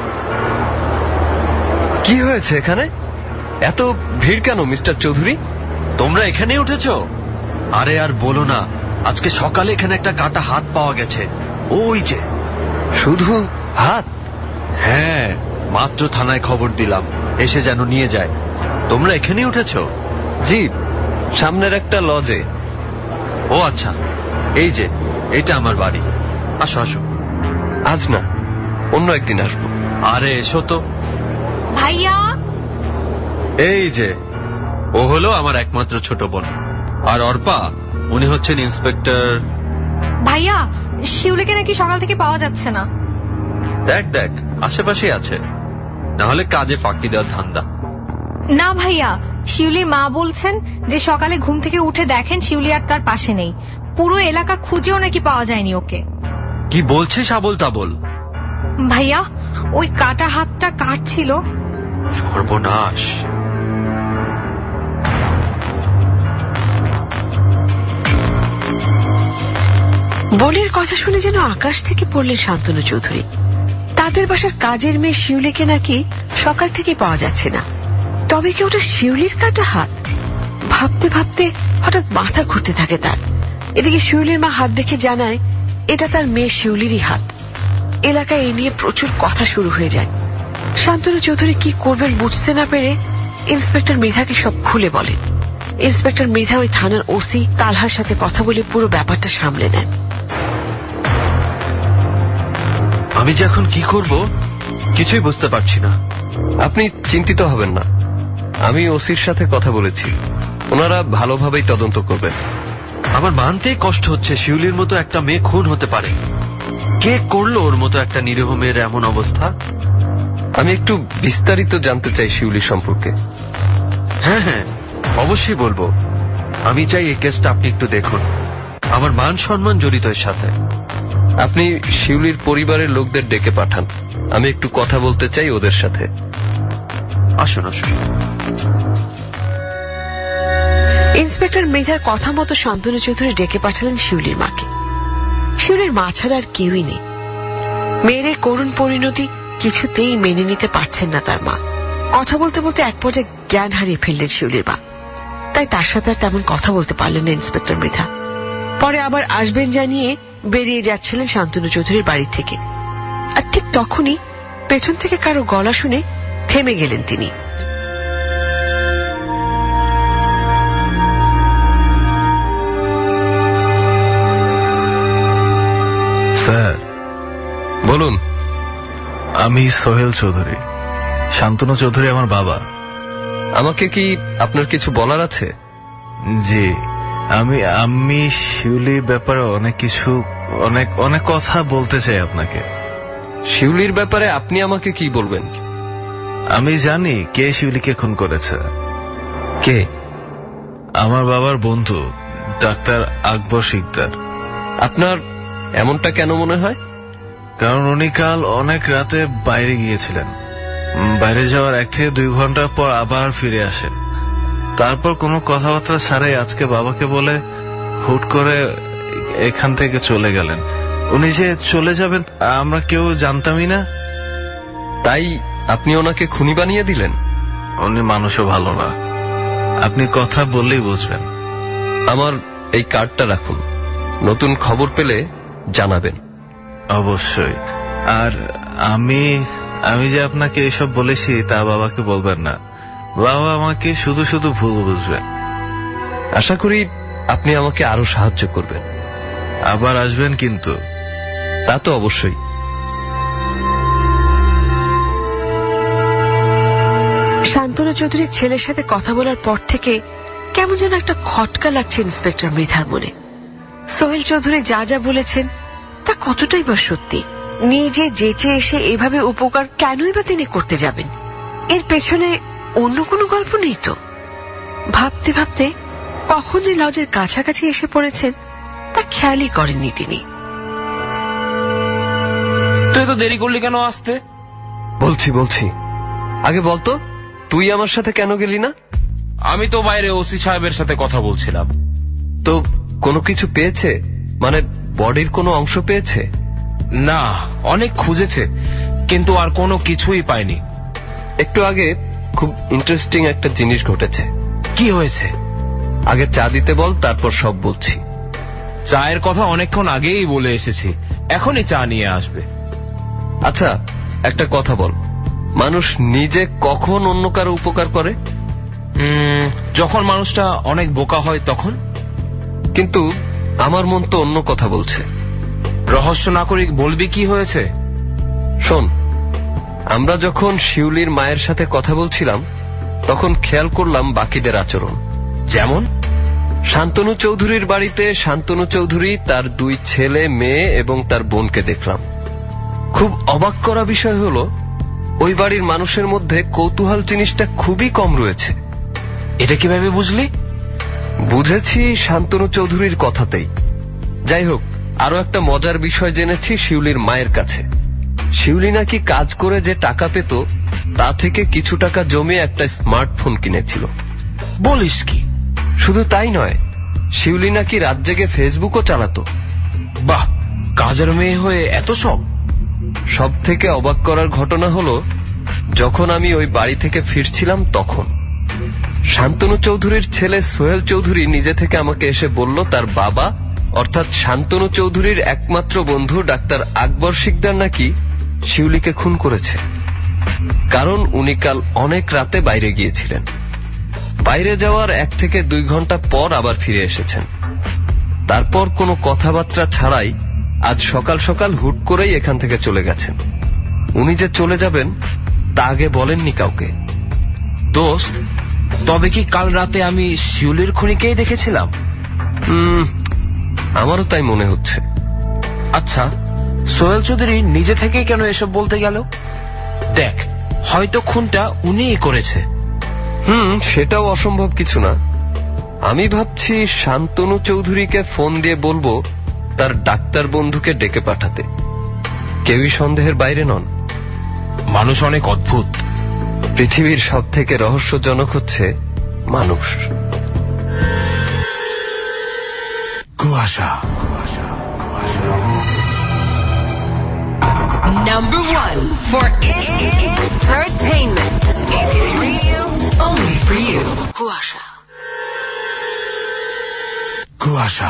কি হয়েছে এখানে? এত ভিড় কেন মিস্টার চৌধুরী? তোমরা এখানেই উঠেছ? আরে আর বলো না, আজকে সকালে এখানে একটা কাটা হাত পাওয়া গেছে। ওই যে। শুধু হাত? হ্যাঁ, মাত্র থানায় খবর দিলাম, এসে যেন নিয়ে যায়। তোমরা এখানেই উঠেছ? জি, সামনের একটা লজে। ও আচ্ছা, এই যে এটা আমার বাড়ি। আসো আসো। আজ না, অন্য একদিন আসবো। আরে এসো তো। ভাইয়া, এই যে ও হলো আমার একমাত্র ছোট বোন, আর অর্পা, উনি হচ্ছেন ইন্সপেক্টর। ভাইয়া, শিউলিকে নাকি সকাল থেকে পাওয়া যাচ্ছে না। দেখ দেখ, আশেপাশে আছে, না হলে কাজে ফাঁকি দেওয়ার ধান্দা। না ভাইয়া, শিউলির মা বলছেন যে সকালে ঘুম থেকে উঠে দেখেন শিউলি আর তার পাশে নেই। পুরো এলাকা খুঁজেও নাকি পাওয়া যায়নি ওকে। কি বলছিস আবোল তাবোল? ভাইয়া, ওই কাটা হাতটা কার ছিল? সর্বনাশ। বোনের কথা শুনে যেন আকাশ থেকে পড়লেন শান্তনু চৌধুরী। তাদের বাসার কাজের মেয়ে শিউলিকে নাকি সকাল থেকে পাওয়া যাচ্ছে না। তবে কি ওটা শিউলির কাটা হাত? ভাবতে ভাবতে হঠাৎ মাথা ঘুরতে থাকে তার। এদিকে শিউলির মা হাত দেখে জানায় এটা তার মেয়ে শিউলিরই হাত। এলাকায় এ নিয়ে প্রচুর কথা শুরু হয়ে যায়। শান্তনু চৌধুরী কি করবেন বুঝতে না পেরে ইন্সপেক্টর মৃধাকে সব খুলে বলেন। ইন্সপেক্টর মৃধা ওই থানার ওসি তালহার সাথে কথা বলে পুরো ব্যাপারটা সামলে নেন। আমি যে এখন কি করব কিছুই বুঝতে পারছি না। আপনি চিন্তিত হবেন না, আমি ওসির সাথে কথা বলেছি, ওনারা ভালোভাবেই তদন্ত করবেন। আমার মানতেই কষ্ট হচ্ছে শিউলির মতো একটা মেয়ে খুন হতে পারে। কে করলো ওর মতো একটা নিরীহ মেয়ের এমন অবস্থা? আমি একটু বিস্তারিত জানতে চাই শিউলি সম্পর্কে। হ্যাঁ হ্যাঁ, অবশ্যই বলবো। আমি চাই এই কেসটা আপনি একটু দেখুন, আমার মান সম্মান জড়িত এর সাথে। আপনি শিউলির পরিবারের লোকদের ডেকে পাঠান, আমি একটু কথা বলতে চাই ওদের সাথে। আসুন আসুন। ইন্সপেক্টর মৃধার কথা মতো শান্তনু চৌধুরী ডেকে পাঠালেন শিউলির মাকে। শিউলির মা ছাড়া আর কেউই নেই। মেয়ের এই করুণ পরিণতি কিছুতেই মেনে নিতে পারছেন না তার মা। কথা বলতে বলতে এক পর্যায়ে জ্ঞান হারিয়ে ফেললেন শিউলির মা। তাই তার সাথে আর তেমন কথা বলতে পারলেন না ইন্সপেক্টর মৃধা। পরে আবার আসবেন জানিয়ে বেরিয়ে যাচ্ছিলেন শান্তনু চৌধুরীর বাড়ি থেকে। আর ঠিক তখনই পেছন থেকে কারো গলা শুনে থেমে গেলেন তিনি। স্যার। বলুন। আমি সোহেল চৌধুরী। শান্তনু চৌধুরী আমার বাবা। আমাকে কি আপনার কিছু বলার আছে? জি, আমি শিউলির ব্যাপারে অনেক কথা বলতে চাই আপনাকে। শিউলির ব্যাপারে আপনি আমাকে কি বলবেন? আমি জানি কে শিউলিকে খুন করেছে। কে? আমার বাবার বন্ধু ডাক্তার আকবর শিকদার। আপনার এমনটা কেন মনে হয়? কারণ উনি কাল অনেক রাতে বাইরে গিয়েছিলেন। বাইরে যাওয়ার 1 থেকে 2 ঘন্টা পর আবার ফিরে আসেন। তারপর কোনো কথাবার্তা ছাড়াই আজকে বাবাকে বলে হুট করে এখান থেকে চলে গেলেন। উনি যে চলে যাবেন আমরা কেউ জানতামই না। তাই আপনি ওনাকে খুনি বানিয়ে দিলেন? উনি মানুষও ভালো না, আপনি কথা বললেই বুঝবেন। আমার এই কার্ডটা রাখুন, নতুন খবর পেলে জানাবেন। অবশ্যই। আর আমি যে আপনাকে এসব বলেছি তা বাবাকে বলবেন না। বাবা আমাকে শুধু শুধু ভুল বুঝবেন। আশা করি আপনি আমাকে আরো সাহায্য করবেন। আবার আসবেন কিন্তু? তা তো অবশ্যই। শান্তনু চৌধুরীর ছেলের সাথে কথা বলার পর থেকে কেমন যেন একটা খটকা লাগছে ইন্সপেক্টর মৃধার মনে। সোহেল চৌধুরী যা যা বলেছেন তা কতটাই বা সত্যি? নিজে যেচে এসে এভাবে উপকার কেনই বা তিনি করতে যাবেন? এর পেছনে অন্য কোনো গল্প নেই তো? ভাবতে ভাবতে কখন যে লজের কাছাকাছি এসে পড়েছেন তা খেয়ালই করেননি তিনি। তুই তো দেরি করলি কেন আসতে? বলছি আগে বলতো, তুই আমার সাথে কেন গেলি না? আমি তো বাইরে ওসি সাহেবের সাথে কথা বলছিলাম। তো কোনো কিছু পেয়েছে? মানে বডির কোনো অংশ পেয়েছে? না, অনেক খুঁজেছে কিন্তু আর কোনো কিছুই পায়নি। একটু আগে খুব ইন্টারেস্টিং একটা জিনিস ঘটেছে। কি হয়েছে? আগে চা দিতে বল, তারপর সব বলছি। চায়ের কথা অনেকক্ষণ আগেই বলে এসেছি, এখনই চা নিয়ে আসবে। আচ্ছা একটা কথা বল, মানুষ নিজে কখন অন্য কারো উপকার করে? যখন মানুষটা অনেক বোকা হয় তখন। কিন্তু আমার মন তো অন্য কথা বলছে। রহস্য না করে বলবি কি হয়েছে? শোন, আমরা যখন শিউলির মায়ের সাথে কথা বলছিলাম তখন খেয়াল করলাম বাকিদের আচরণ। যেমন? শান্তনু চৌধুরীর বাড়িতে শান্তনু চৌধুরী, তার 2 ছেলে মেয়ে এবং তার বোনকে দেখলাম। খুব অবাক করা বিষয় হলো ওই বাড়ির মানুষের মধ্যে কৌতূহল জিনিসটা খুবই কম রয়েছে। এটা কিভাবে বুঝলি? বুঝেছি শান্তনু চৌধুরীর কথাতেই। যাই হোক, আরো একটা মজার বিষয় জেনেছি শিউলির মায়ের কাছে। শিউলি নাকি কাজ করে যে টাকা পেত তা থেকে কিছু টাকা জমিয়ে একটা স্মার্টফোন কিনেছিল। বলিস কি? শুধু তাই নয়, শিউলি নাকি রাত জেগে ফেসবুকও চালাতো। বাহ, কাজের মেয়ে হয়ে এত সব। সব থেকে অবাক করার ঘটনা হলো যখন আমি ওই বাড়ি থেকে ফিরছিলাম তখন শান্তনু চৌধুরীর ছেলে সোহেল চৌধুরী নিজে থেকে আমাকে এসে বলল তার বাবা অর্থাৎ শান্তনু চৌধুরীর একমাত্র বন্ধু ডাক্তার আকবর শিকদার নাকি শিউলিকে খুন করেছে। কারণ উনি কাল অনেক রাতে বাইরে গিয়েছিলেন। বাইরে যাওয়ার 1 থেকে 2 ঘন্টা পর আবার ফিরে এসেছেন। তারপর কোনো কথাবার্তা ছাড়াই আজ সকাল সকাল হুট করেই এখান থেকে চলে গেছেন। উনি যে চলে যাবেন তা আগে বলেননি কাউকে। দোস্ত, তবে কি কাল রাতে আমি শিউলির খুনিকেই দেখেছিলাম? আমারও তাই মনে হচ্ছে। আচ্ছা, সোহেল চৌধুরী নিজে থেকে কেন এসব বলতে গেল? দেখ, হয়তো খুনটা উনিই করেছে। সেটাও অসম্ভব কিছু না। আমি ভাবছি শান্তনু চৌধুরীকে ফোন দিয়ে বলবো তার ডাক্তার বন্ধুকে ডেকে পাঠাতে। কেউই সন্দেহের বাইরে নন। মানুষ অনেক অদ্ভুত। পৃথিবীর সব থেকে রহস্যজনক হচ্ছে মানুষ। কুয়াশা। Number 1 for entertainment. Only for you. Kuasha. কুয়াশা।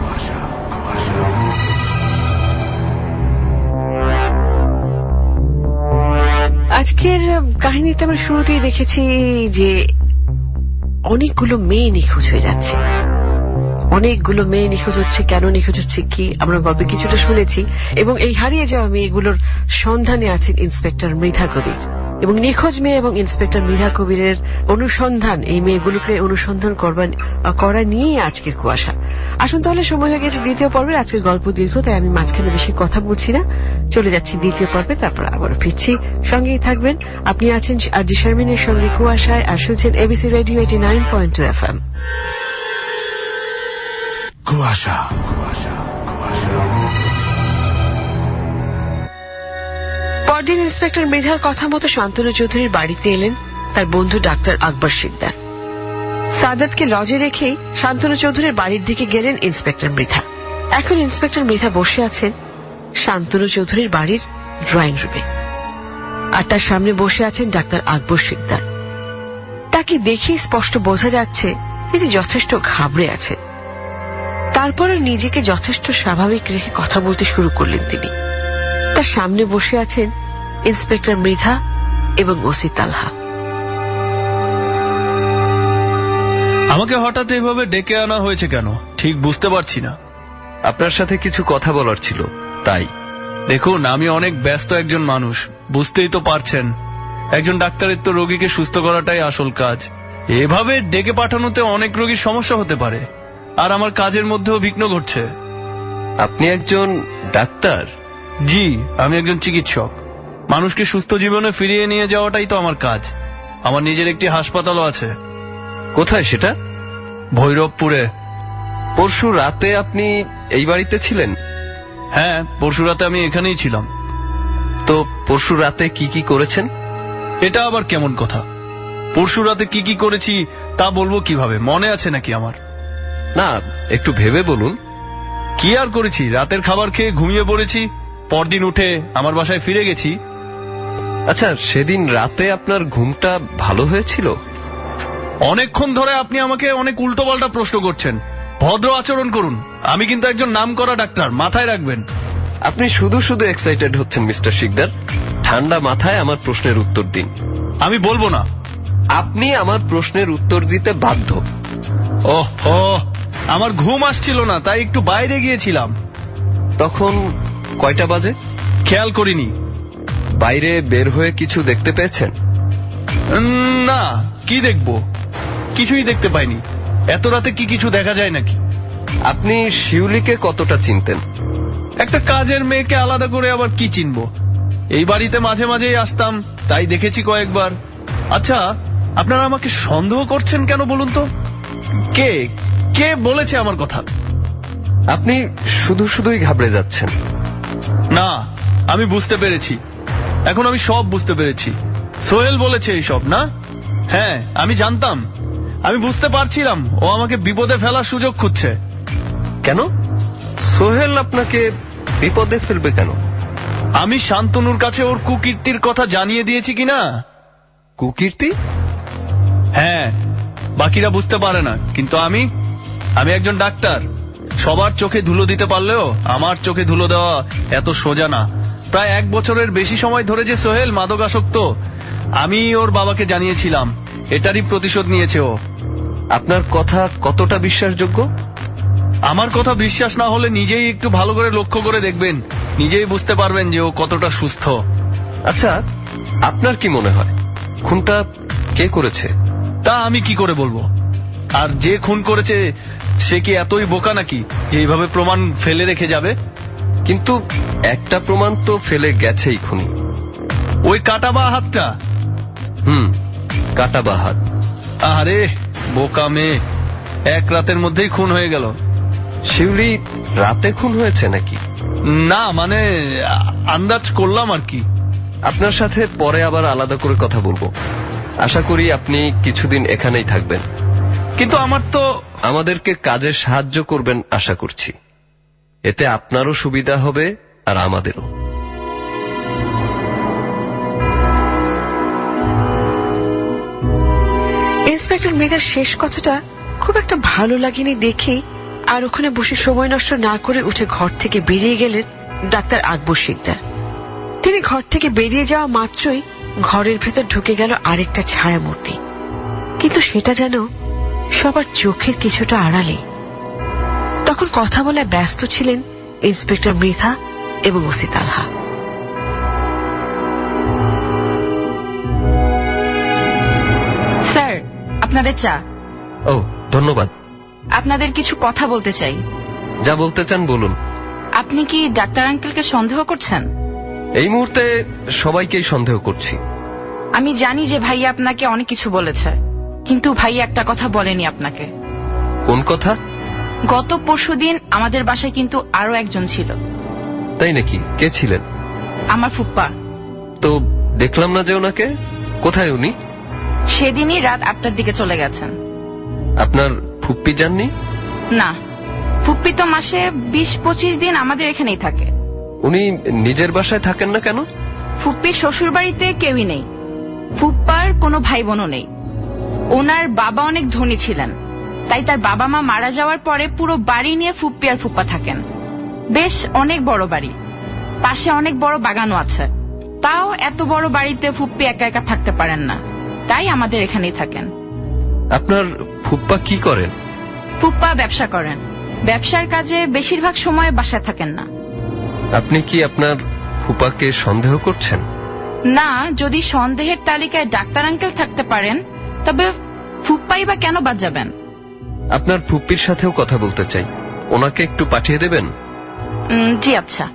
আজকের কাহিনীতে আমরা শুরুতেই দেখেছি যে অনেকগুলো মেয়ে নিখোঁজ হয়ে যাচ্ছে। অনেকগুলো মেয়ে নিখোঁজ হচ্ছে। কেন নিখোঁজ হচ্ছে কি আমরা গল্পে কিছুটা শুনেছি। এবং এই হারিয়ে যাওয়া মেয়েগুলোর সন্ধানে আছেন ইন্সপেক্টর মৃধা কবির। এবং নিখোঁজ মেয়ে এবং ইন্সপেক্টর মৃধা কবিরের অনুসন্ধান, এই মেয়েগুলোকে অনুসন্ধান করা নিয়েই আজকের কুয়াশা। আসুন তাহলে সময় হয়ে গেছে দ্বিতীয় পর্বের। আজকের গল্প দীর্ঘ, তাই আমি মাঝখানে বেশি কথা বলছি না, চলে যাচ্ছি দ্বিতীয় পর্বে। তারপর আবার ফিরছি, সঙ্গেই থাকবেন। আপনি আছেন আরজি শারমিনের সঙ্গে কুয়াশায়, আর শুনছেন এবিসি রেডিও 89.2 FM। কুয়াশা। পরদিন ইন্সপেক্টর মৃধার কথা মতো শান্তনু চৌধুরীর বাড়িতে এলেন তার বন্ধু ডাক্তার আকবর শিকদার। সাদাতকে লজে রেখেই শান্তনু চৌধুরীর বাড়ির দিকে গেলেন ইন্সপেক্টর মৃধা। এখন ইন্সপেক্টর মৃধা বসে আছেন শান্তনু চৌধুরীর বাড়ির ড্রয়িং রুমে, আর তার সামনে বসে আছেন ডাক্তার আকবর শিকদার। তাকে দেখেই স্পষ্ট বোঝা যাচ্ছে তিনি যথেষ্ট ঘাবড়ে আছেন। তারপর নিজেকে যথেষ্ট স্বাভাবিক রেখে কথা বলতে শুরু করলেন তিনি। তার সামনে বসে আছেন ইন্সপেক্টর মৃধা এবং ওসি তালহা। আমাকে হঠাৎ এভাবে ডেকে আনা হয়েছে কেন ঠিক বুঝতে পারছি না। আপনার সাথে কিছু কথা বলার ছিল, তাই। দেখুন, আমি অনেক ব্যস্ত একজন মানুষ, বুঝতেই তো পারছেন। একজন ডাক্তারের তো রোগীকে সুস্থ করাটাই আসল কাজ। এভাবে ডেকে পাঠানোতে অনেক রোগীর সমস্যা হতে পারে, আর আমার কাজের মধ্যেও বিঘ্ন ঘটছে। আপনি একজন ডাক্তার? জি, আমি একজন চিকিৎসক। মানুষকে সুস্থ জীবনে ফিরিয়ে নিয়ে যাওয়াটাই তো আমার কাজ। আমার নিজের একটি হাসপাতালও আছে। কোথায় সেটা? ভৈরবপুরে। পরশু রাতে আপনি এই বাড়িতে ছিলেন? হ্যাঁ, পরশু রাতে আমি এখানেই ছিলাম। তো পরশু রাতে কি কি করেছেন? এটা আবার কেমন কথা? পরশু রাতে কি কি করেছি তা বলবো কিভাবে? মনে আছে নাকি আমার? না, একটু ভেবে বলুন। কি আর করেছি? রাতের খাবার খেয়ে ঘুমিয়ে পড়েছি, পরদিন উঠে আমার বাসায় ফিরে গেছি। আচ্ছা, সেদিন রাতে আপনার ঘুমটা ভালো হয়েছিল? অনেকক্ষণ ধরে আপনি আমাকে অনেক উল্টোপাল্টা প্রশ্ন করছেন। ভদ্র আচরণ করুন। আমি কিন্তু একজন নামকরা ডাক্তার, মাথায় রাখবেন। আপনি শুধু শুধু এক্সাইটেড হচ্ছেন মিস্টার শিকদার। ঠান্ডা মাথায় আমার প্রশ্নের উত্তর দিন। আমি বলবো না। আপনি আমার প্রশ্নের উত্তর দিতে বাধ্য। ওহো, আমার ঘুম আসছিল না, তাই একটু বাইরে গিয়েছিলাম। তখন কয়টা বাজে? খেয়াল করিনি। বাইরে বের হয়ে কিছু দেখতে পেয়েছেন? না, কি দেখব? কিছুই দেখতে পাইনি। এত রাতে কি কিছু দেখা যায় নাকি? আপনি শিউলিকে কতটা চিনতেন? একটা কাজের মেয়েকে আলাদা করে আবার কি চিনব? এই বাড়িতে মাঝে মাঝেই আসতাম, তাই দেখেছি কয়েকবার। আচ্ছা, আপনারা আমাকে সন্দেহ করছেন কেন বলুন তো? কে কে বলেছে আমার কথা? আপনি শুধু শুধুই ঘাবড়ে যাচ্ছেন। না, আমি বুঝতে পেরেছি। এখন আমি সব বুঝতে পেরেছি। সোহেল বলেছে এইসব, না? হ্যাঁ, আমি জানতাম। আমি বুঝতে পারছিলাম ও আমাকে বিপদে ফেলার সুযোগ খুঁজছে। কেন? সোহেল আপনাকে বিপদে ফেলবে কেন? আমি শান্তনুর কাছে ওর কুকীর্তির কথা জানিয়ে দিয়েছি কিনা? কুকীর্তি? হ্যাঁ, বাকিরা বুঝতে পারে না, কিন্তু আমি একজন ডাক্তার। সবার চোখে ধুলো দিতে পারলেও আমার চোখে ধুলো দেওয়া এত সোজা না। প্রায় 1 বছরের বেশি সময় ধরে যে সোহেল মাদকাসক্ত, আমি ওর বাবাকে জানিয়েছিলাম। এটারই প্রতিশোধ নিয়েছে ও। আপনার কথা কতটা বিশ্বাসযোগ্য? আমার কথা বিশ্বাস না হলে নিজেই একটু ভালো করে লক্ষ্য করে দেখবেন, নিজেই বুঝতে পারবেন যে ও কতটা সুস্থ। আচ্ছা, আপনার কি মনে হয় খুনটা কে করেছে? তা আমি কি করে বলবো? আর যে খুন করেছে সে কি এতই বোকা নাকি যে এইভাবে প্রমাণ ফেলে রেখে যাবে? কিন্তু একটা প্রমাণ তো ফেলে গেছেই খুনি। ওই কাটা বা হাতটা? কাটা বা হাত। আরে বোকা মেয়ে, 1 রাতের মধ্যেই খুন হয়ে গেল। শিউলি রাতে খুন হয়েছে নাকি? না, মানে আন্দাজ করলাম আর কি। আপনার সাথে পরে আবার আলাদা করে কথা বলবো। আশা করি আপনি কিছুদিন এখানেই থাকবেন। কিন্তু আমাদেরকে কাজে সাহায্য করবেন আশা করছি। এতে আপনারও সুবিধা হবে আর আমাদেরও। ইন্সপেক্টর মৃধার শেষ কথাটা খুব একটা ভালো লাগেনি দেখে আর ওখানে বসে সময় নষ্ট না করে উঠে ঘর থেকে বেরিয়ে গেলেন ডাক্তার আকবর শিকদার। তিনি ঘর থেকে বেরিয়ে যাওয়া মাত্রই ঘরের ভেতর ঢুকে গেল আরেকটা ছায়ামূর্তি, কিন্তু সেটা যেন সবার চোখের কিছুটা আড়ালে। তখন কথা বলায় ব্যস্ত ছিলেন ইন্সপেক্টর মৃধা এবং ওসি তালহা। স্যার, আপনাদের চা। ও, ধন্যবাদ। আপনাদের কিছু কথা বলতে চাই। যা বলতে চান বলুন। আপনি কি ডাক্তার আঙ্কেলকে সন্দেহ করছেন? এই মুহূর্তে সবাইকেই সন্দেহ করছি। আমি জানি যে ভাইয়া আপনাকে অনেক কিছু বলেছে, কিন্তু ভাইয়া একটা কথা বলেনি আপনাকে। কোন কথা? গত পরশুদিন আমাদের বাসায় কিন্তু আরো একজন ছিল। তাই নাকি? কে ছিলেন? আমার ফুপ্পা। তো দেখলাম না যে ওনাকে। কোথায় উনি? সেদিনই রাত 8টার দিকে চলে গেছেন। আপনার ফুপ্পি যাননি? না, ফুপ্পি তো মাসে 20-25 দিন আমাদের এখানেই থাকে। উনি নিজের বাসায় থাকেন না কেন? ফুপ্পির শ্বশুর বাড়িতে কেউই নেই, ফুপ্পার কোনো ভাই বোনও নেই। ওনার বাবা অনেক ধনী ছিলেন, তাই তার বাবা মা মারা যাওয়ার পরে পুরো বাড়ি নিয়ে ফুপ্পি আর ফুপ্পা থাকেন। বেশ অনেক বড় বাড়ি, পাশে অনেক বড় বাগানও আছে। তাও এত বড় বাড়িতে ফুপ্পি একা একা থাকতে পারেন না, তাই আমাদের এখানেই থাকেন। আপনার ফুপ্পা কি করেন? ফুপ্পা ব্যবসা করেন। ব্যবসার কাজে বেশিরভাগ সময় বাসায় থাকেন না। আপনি কি আপনার ফুপ্পাকে সন্দেহ করছেন? না, যদি সন্দেহের তালিকায় ডাক্তার আঙ্কেল থাকতে পারেন তবে ফুপ্পাই বা কেন বাদ যাবেন? আপনার ফুপ্পির সাথেও কথা বলতে চাই, ওনাকে একটু পাঠিয়ে দেবেন? জি আচ্ছা।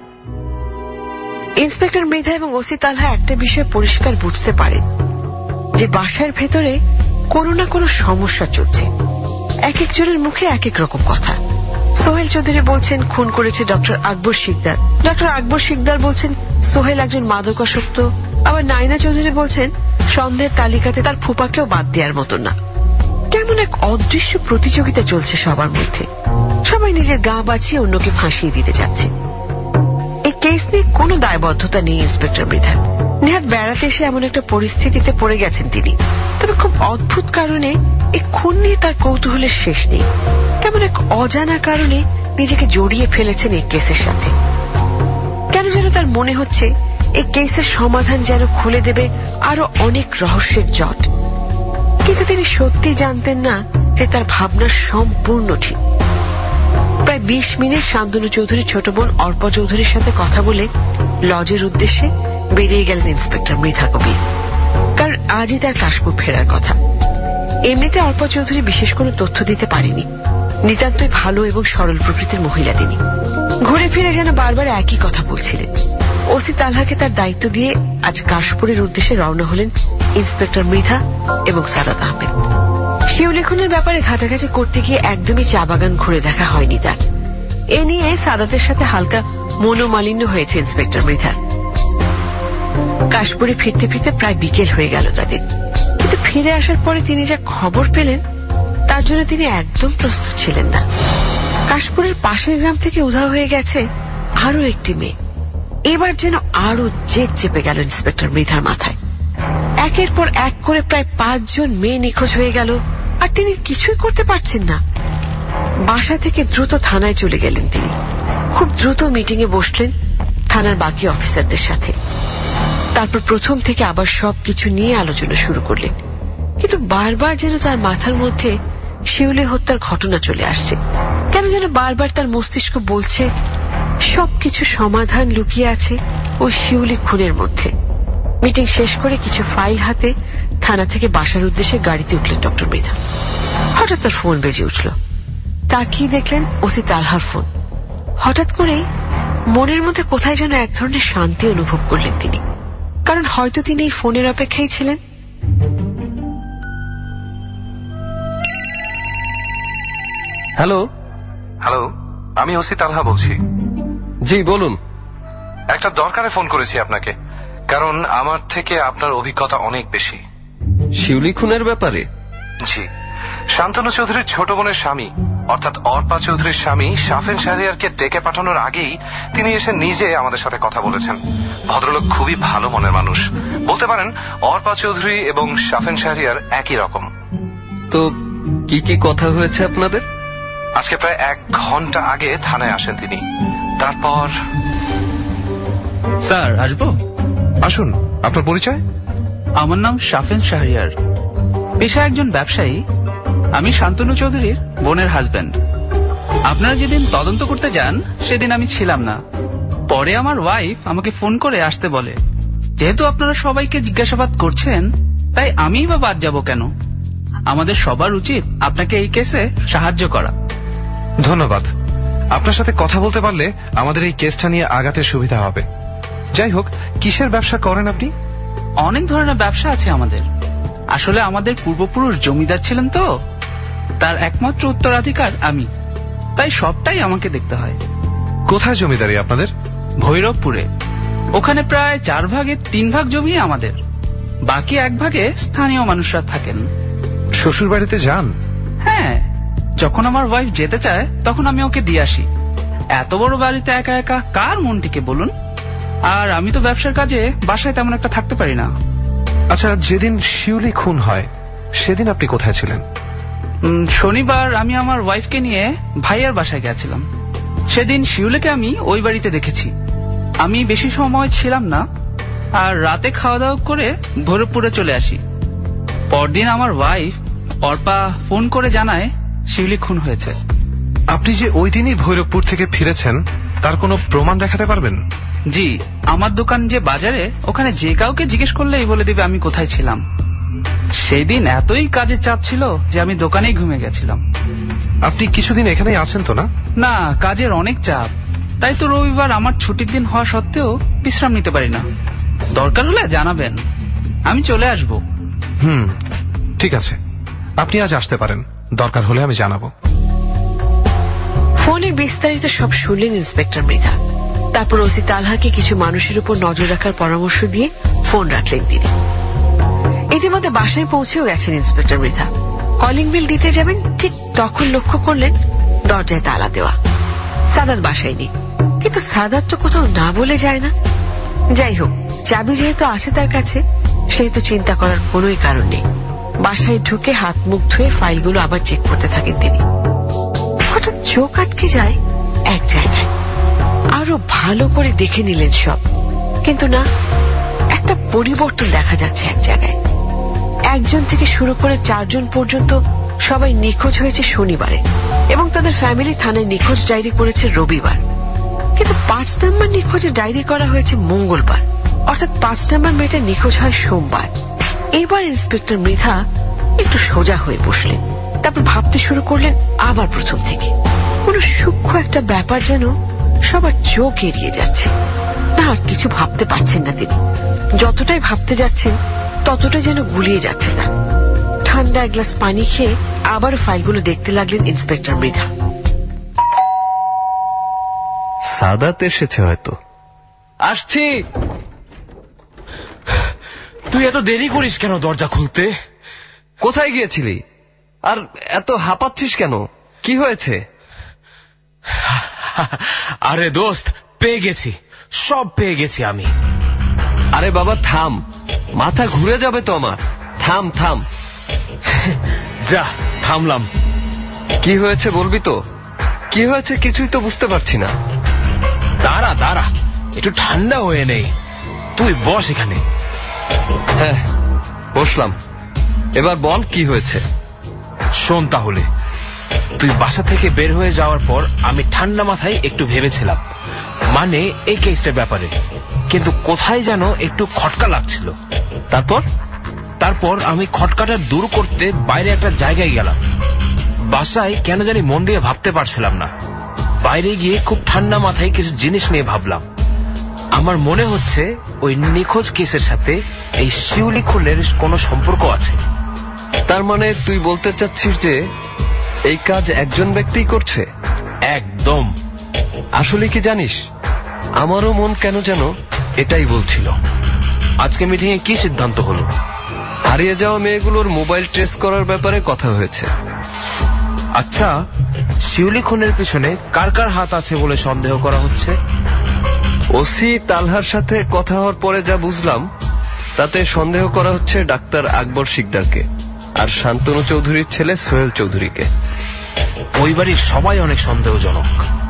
ইন্সপেক্টর মৃধা এবং ওসি তালহা একটা বিষয় পরিষ্কার বুঝতে পারেন যে বাসার ভেতরে কোনো না কোনো সমস্যা চলছে। এক একজনের মুখে এক এক রকম কথা। সোহেল চৌধুরী বলছেন খুন করেছে ডক্টর আকবর শিকদার, ডক্টর আকবর শিকদার বলছেন সোহেল একজন মাদকাসক্ত, আবার নাইনা চৌধুরী বলছেন সন্দেহের তালিকাতে তার ফুপাকেও বাদ দেওয়ার মতো না। কেমন এক অদৃশ্য প্রতিযোগিতা চলছে সবার মধ্যে। সবাই নিজের গা বাঁচিয়ে অন্যকে ফাঁসিয়ে দিতে যাচ্ছে। এই কেস নিয়ে কোনো দায়বদ্ধতা নেই ইন্সপেক্টর মৃধার। নেহাত বেড়াতে এসে এমন একটা পরিস্থিতিতে পড়ে গেছেন তিনি। তবে খুব অদ্ভুত কারণে এই খুন নিয়ে তার কৌতূহলের শেষ নেই। কেমন এক অজানা কারণে নিজেকে জড়িয়ে ফেলেছেন এই কেসের সাথে। কেন যেন তার মনে হচ্ছে এই কেসের সমাধান যেন খুলে দেবে আরো অনেক রহস্যের জট। কিন্তু তিনি সত্যি জানতেন না যে তার ভাবনা সম্পূর্ণ ঠিক। প্রায় 20 মিনিট শান্তনু চৌধুরী ছোট বোন অর্পা চৌধুরীর সাথে কথা বলে লজের উদ্দেশ্যে বেরিয়ে গেলেন ইন্সপেক্টর মৃধা কবির। কারণ আজই তার কাশপুর ফেরার কথা। এমনিতে অর্পা চৌধুরী বিশেষ কোনো তথ্য দিতে পারেনি। নিতান্তই ভালো এবং সরল প্রকৃতির মহিলা তিনি। ঘুরে ফিরে যেন বারবার একই কথা বলছিলেন। ওসি তালহাকে তার দায়িত্ব দিয়ে আজ কাশপুরের উদ্দেশ্যে রওনা হলেন ইন্সপেক্টর মৃধা এবং সাদাত আহমেদ। শিউলি খুনের ব্যাপারে ঘাটাঘাটি করতে গিয়ে একদমই চা বাগান ঘুরে দেখা হয়নি তার। এ নিয়ে সাদাতের সাথে হালকা মনোমালিন্য হয়েছে ইন্সপেক্টর মৃধার। কাশপুরে ফিরতে ফিরতে প্রায় বিকেল হয়ে গেল তাদের। কিন্তু ফিরে আসার পরে তিনি যা খবর পেলেন তার জন্য তিনি একদম প্রস্তুত ছিলেন না। কাশপুরের পাশের গ্রাম থেকে উধাও হয়ে গেছে আরো একটি মেয়ে। এবার যেন আরো জেদ চেপে গেল ইন্সপেক্টর মৃধার মাথায়। একের পর এক করে প্রায় 5 জন মেয়ে নিখোঁজ হয়ে গেল, আর তিনি কিছুই করতে পারছেন না। বাসা থেকে দ্রুত থানায় চলে গেলেন তিনি। খুব দ্রুত মিটিংয়ে বসলেন থানার বাকি অফিসারদের সাথে। তারপর প্রথম থেকে আবার সবকিছু নিয়ে আলোচনা শুরু করলেন। কিন্তু বারবার যেন তার মাথার মধ্যে শিউলি হত্যার ঘটনা চলে আসছে। কেন যেন বারবার তার মস্তিষ্ক বলছে সবকিছু সমাধান লুকিয়ে আছে ওই শিউলি খুনের মধ্যে। মিটিং শেষ করে কিছু ফাইল হাতে থানা থেকে বাসার উদ্দেশ্যে গাড়িতে উঠলেন ডক্টর মৃধা। হঠাৎ তার ফোন বেজে উঠল। তাকিয়ে দেখলেন ওসি তালহার ফোন। হঠাৎ করেই মনের মধ্যে কোথায় যেন এক ধরনের শান্তি অনুভব করলেন তিনি, কারণ হয়তো তিনি এই ফোনের অপেক্ষায় ছিলেন। হ্যালো হ্যালো, আমি ওসি তালহা বলছি। জি বলুন। একটা দরকারে ফোন করেছি আপনাকে, কারণ আমার থেকে আপনার অভিজ্ঞতা অনেক বেশি। শিউলি খুনের ব্যাপারে? জি, শান্তনু চৌধুরীর ছোট বোনের স্বামী অর্থাৎ অর্পা চৌধুরীর স্বামী শাফেন শাহরিয়ারকে ডেকে পাঠানোর আগেই তিনি এসে নিজে আমাদের সাথে কথা বলেছেন। ভদ্রলোক খুবই ভালো মনের মানুষ, বলতে পারেন অর্পা চৌধুরী এবং শাফেন শাহরিয়ার একই রকম। তো কি কি কথা হয়েছে আপনাদের? আজকে প্রায় 1 ঘন্টা আগে থানায় আসেন তিনি। তারপর স্যার আসবো? আসুন। আপনার পরিচয়? আমার নাম শাফেন শাহরিয়ার, পেশা একজন ব্যবসায়ী। আমি শান্তনু চৌধুরীর বোনের হাজবেন্ড। আপনারা যেদিন তদন্ত করতে যান সেদিন আমি ছিলাম না। পরে আমার ওয়াইফ আমাকে ফোন করে আসতে বলে। যেহেতু আপনারা সবাইকে জিজ্ঞাসাবাদ করছেন, তাই আমিই বা বাদ যাব কেন? আমাদের সবার উচিত আপনাকে এই কেসে সাহায্য করা। ধন্যবাদ। আপনার সাথে কথা বলতে পারলে আমাদের এই কেসটা নিয়ে আগাতে সুবিধা হবে। যাই হোক, কিসের ব্যবসা করেন আপনি? অনেক ধরনের ব্যবসা আছে আমাদের। আসলে আমাদের পূর্বপুরুষ জমিদার ছিলেন, তো তার একমাত্র উত্তরাধিকার আমি, তাই সবটাই আমাকে দেখতে হয়। কোথায় জমিদারি আপনাদের? ভৈরবপুরে। ওখানে প্রায় 4 ভাগে 3 ভাগ জমি আমাদের, বাকি 1 ভাগে স্থানীয় মানুষরা থাকেন। শ্বশুর বাড়িতে যান? হ্যাঁ, যখন আমার ওয়াইফ যেতে চায় তখন আমি ওকে দিয়ে আসি। এত বড় বাড়িতে একা একা কার মন টিকে বলুন? আর আমি তো ব্যবসার কাজে বাসায় তেমন একটা থাকতে পারি না। আচ্ছা, যেদিন শিউলি খুন হয় সেদিন আপনি কোথায় ছিলেন? শনিবার আমি আমার ওয়াইফকে নিয়ে ভাইয়ার বাসায় গেছিলাম। সেদিন শিউলিকে আমি ওই বাড়িতে দেখেছি। আমি বেশি সময় ছিলাম না, আর রাতে খাওয়া দাওয়া করে ভৈরবপুরে চলে আসি। পরদিন আমার ওয়াইফ অর্পা ফোন করে জানায় শিউলি খুন হয়েছে। আপনি যে ওই দিনই ভৈরবপুর থেকে ফিরেছেন তার কোনো প্রমাণ দেখাতে পারবেন? জি, আমার দোকান যে বাজারে, ওখানে যে কাউকে জিজ্ঞেস করলেই বলে দিবে আমি কোথায় ছিলাম। সেদিন এতই কাজের চাপ ছিল যে আমি দোকানেই ঘুমিয়ে গেছিলাম। আপনি কিছুদিন এখানেই আছেন তো? না না, কাজের অনেক চাপ, তাই তো রবিবার আমার ছুটির দিন হওয়া সত্ত্বেও বিশ্রাম নিতে পারি না। দরকার হলে জানাবেন, আমি চলে আসব। ঠিক আছে, আপনি আজ আসতে পারেন। দরকার হলে আমি জানাবো। ফোনে বিস্তারিত সব শুনলেন ইন্সপেক্টর মৃধা। তারপর ওসি তালহাকে কিছু মানুষের উপর নজর রাখার পরামর্শ দিয়ে ফোন রাখলেন তিনি। ইতিমধ্যে বাসায় পৌঁছেও গেছেন ইন্সপেক্টর মৃধা। কলিং বিল দিতে যাবেন, ঠিক তখন লক্ষ্য করলেন দরজায় তালা দেওয়া। সাদাত বাসায় নেই, কিন্তু সাদাত তো কোথাও না বলে যায় না। যাই হোক, চাবি যেহেতু আছে তার কাছে, সেহেতু চিন্তা করার কোনোই কারণ নেই। বাসায় ঢুকে হাত মুখ ধুয়ে ফাইলগুলো আবার চেক করতে থাকেন তিনি। হঠাৎ চোখ আটকে যায় এক জায়গায়। আরো ভালো করে দেখে নিলেন সব, কিন্তু না, একটা পরিবর্তন দেখা যাচ্ছে এক জায়গায়। 1 জন থেকে শুরু করে 4 জন পর্যন্ত সবাই নিখোঁজ হয়েছে শনিবারে, এবং তাদের ফ্যামিলি থানায় নিখোঁজ ডায়েরি করেছে রবিবার। কিন্তু 5 নম্বর নিখোঁজের ডায়েরি করা হয়েছে মঙ্গলবার, অর্থাৎ 5 নম্বর মেয়েটা নিখোঁজ হয় সোমবার। এবার ইন্সপেক্টর মৃধা একটু সোজা হয়ে বসলেন। তারপর ভাবতে শুরু করলেন আবার প্রথম থেকে। কোন সূক্ষ্ম একটা ব্যাপার যেন সবার চোখ এড়িয়ে যাচ্ছে। না, আর কিছু ভাবতে পারছেন না তিনি। যতটাই ভাবতে যাচ্ছেন ততটাই যেন গুলিয়ে যাচ্ছে না। ঠান্ডা 1 গ্লাস পানি খেয়ে আবার ফাইলগুলো দেখতে লাগলেন ইন্সপেক্টর মৃধা। সাদাত এসেছে হয়তো। আসছি। তুই এত দেরি করিস কেন দরজা খুলতে? কোথায় গিয়েছিলি? আর এত হাঁপাচ্ছিস কেন? কি হয়েছে? আরে দোস্ত, পেয়ে গেছি। সব পেয়ে গেছি আমি। আরে বাবা থাম, মাথা ঘুরে যাবে তো আমার। থাম থাম। যা, থামলাম। কি হয়েছে বলবি তো? কি হয়েছে কিছুই তো বুঝতে পারছি না। দাঁড়া দাঁড়া, একটু ঠান্ডা হয়ে নেই। তুই বস এখানে। হ্যাঁ বসলাম। এবার বল কি হয়েছে। শোন তাহলে, তুই বাসা থেকে বের হয়ে যাওয়ার পর আমি ঠান্ডা মাথায় একটু ভেবেছিলাম, মানে এই কেসটার ব্যাপারে, কিন্তু কোথায় যেন একটু খটকা লাগছিল। তারপর আমি খটকাটা দূর করতে বাইরে একটা জায়গায় গেলাম। বাসায় কেন জানি মন দিয়ে ভাবতে পারছিলাম না। বাইরে গিয়ে খুব ঠান্ডা মাথায় কিছু জিনিস নিয়ে ভাবলাম। আমার মনে হচ্ছে ওই নিখোঁজ কেসের সাথে এই শিউলি খুনের কোনো সম্পর্ক আছে। তার মানে তুই বলতে চাচ্ছিস যে এই কাজ একজন ব্যক্তিই করছে? একদম। আসলে কি জানিস, আমারও মন কেন যেন এটাই বলছিল। আজকে মিটিং এ কি সিদ্ধান্ত হলো? হারিয়ে যাওয়া মেয়েগুলোর মোবাইল ট্রেস করার ব্যাপারে কথা হয়েছে। আচ্ছা, শিউলি খুনের পিছনে কার কার হাত আছে বলে সন্দেহ করা হচ্ছে? ওসি তালহার সাথে কথা হওয়ার পরে যা বুঝলাম, তাতে সন্দেহ করা হচ্ছে ডাক্তার আকবর শিকদারকে আর শান্তনু চৌধুরীর ছেলে সোহেল চৌধুরীকে। ওই বাড়ির সবাই অনেক সন্দেহজনক।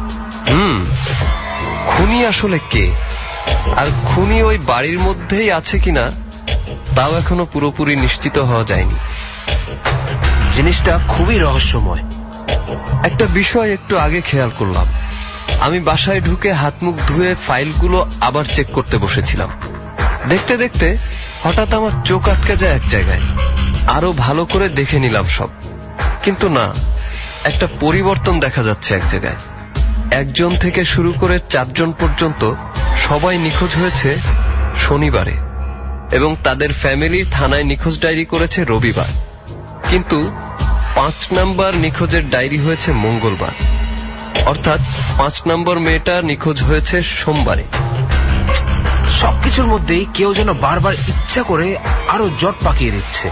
খুনি আসলে কে, আর খুনি ওই বাড়ির মধ্যেই আছে কিনা তাও এখনো পুরোপুরি নিশ্চিত হওয়া যায়নি। জিনিসটা খুবই রহস্যময়। একটা বিষয় একটু আগে খেয়াল করলাম। আমি বাসায় ঢুকে হাত মুখ ধুয়ে ফাইলগুলো আবার চেক করতে বসেছিলাম। দেখতে দেখতে হঠাৎ আমার চোখ আটকে যায় এক জায়গায়। আরো ভালো করে দেখে নিলাম সব, কিন্তু না, একটা পরিবর্তন দেখা যাচ্ছে এক জায়গায়। একজন থেকে শুরু করে 4 জন পর্যন্ত সবাই নিখোঁজ হয়েছে শনিবারে, এবং তাদের ফ্যামিলির থানায় নিখোঁজ ডায়েরি করেছে রবিবার। কিন্তু 5 নম্বর নিখোঁজের ডায়েরি হয়েছে মঙ্গলবার, অর্থাৎ 5 নম্বর মেয়েটা নিখোঁজ হয়েছে সোমবারে। সবকিছুর মধ্যেই কেউ যেন বারবার ইচ্ছা করে আরো জট পাকিয়ে দিচ্ছে।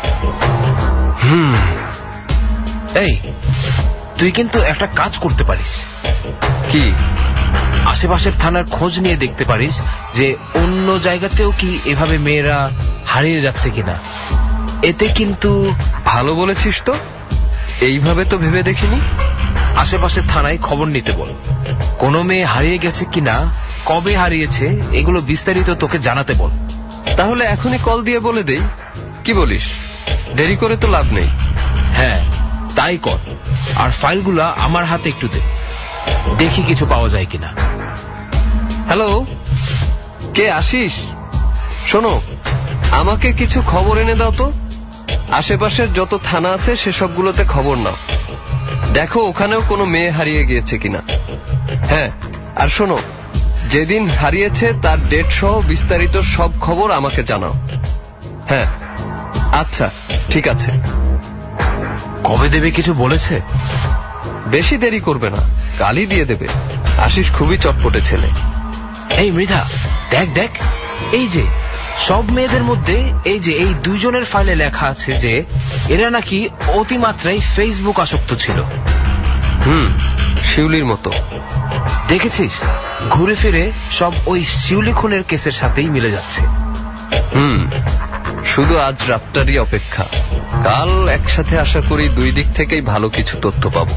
এই, তুই কিন্তু একটা কাজ করতে পারিস। কি? আশেপাশের থানার খোঁজ নিয়ে দেখতে পারিস যে অন্য জায়গাতেও কি এভাবে মেয়েরা হারিয়ে যাচ্ছে কিনা। এতে কিন্তু ভালো বলেছিস তো, এইভাবে তো ভেবে দেখিনি। আশেপাশের থানায় খবর নিতে বল। কোনো মেয়ে হারিয়ে গেছে কিনা, কবে হারিয়েছে, এগুলো বিস্তারিত তোকে জানাতে বল। তাহলে এখনই কল দিয়ে বলে দেই, কি বলিস? দেরি করে তো লাভ নেই। হ্যাঁ তাই কর, আর ফাইলগুলা আমার হাতে একটু দে, দেখি কিছু পাওয়া যায় কিনা। হ্যালো, কে আসিস? শোনো, আমাকে কিছু খবর এনে দাও তো। আশেপাশের যত থানা আছে সেসবগুলোতে খবর নাও, দেখো ওখানেও কোনো মেয়ে হারিয়ে গিয়েছে কিনা। হ্যাঁ, আর শোনো, যেদিন হারিয়েছে তার ডেট সহ বিস্তারিত সব খবর আমাকে জানাও। হ্যাঁ আচ্ছা ঠিক আছে। কবে দেবে কিছু বলেছে? বেশি দেরি করবে না, কালই দিয়ে দেবে। আশিস খুবই চটপটে ছেলে। এই মৃধা, দেখ দেখ, এই যে সব মেয়েদের মধ্যে এই যে এই 2 জনের ফাইলে লেখা আছে যে এরা নাকি অতিমাত্রায় ফেসবুক আসক্ত ছিল। শিউলির মতো। দেখেছিস, ঘুরে ফিরে সব ওই শিউলি খুনের কেসের সাথেই মিলে যাচ্ছে। শুধু আজ রাতটারই অপেক্ষা। কাল একসাথে আশা করি 2 দিক থেকেই ভালো কিছু তথ্য পাবো।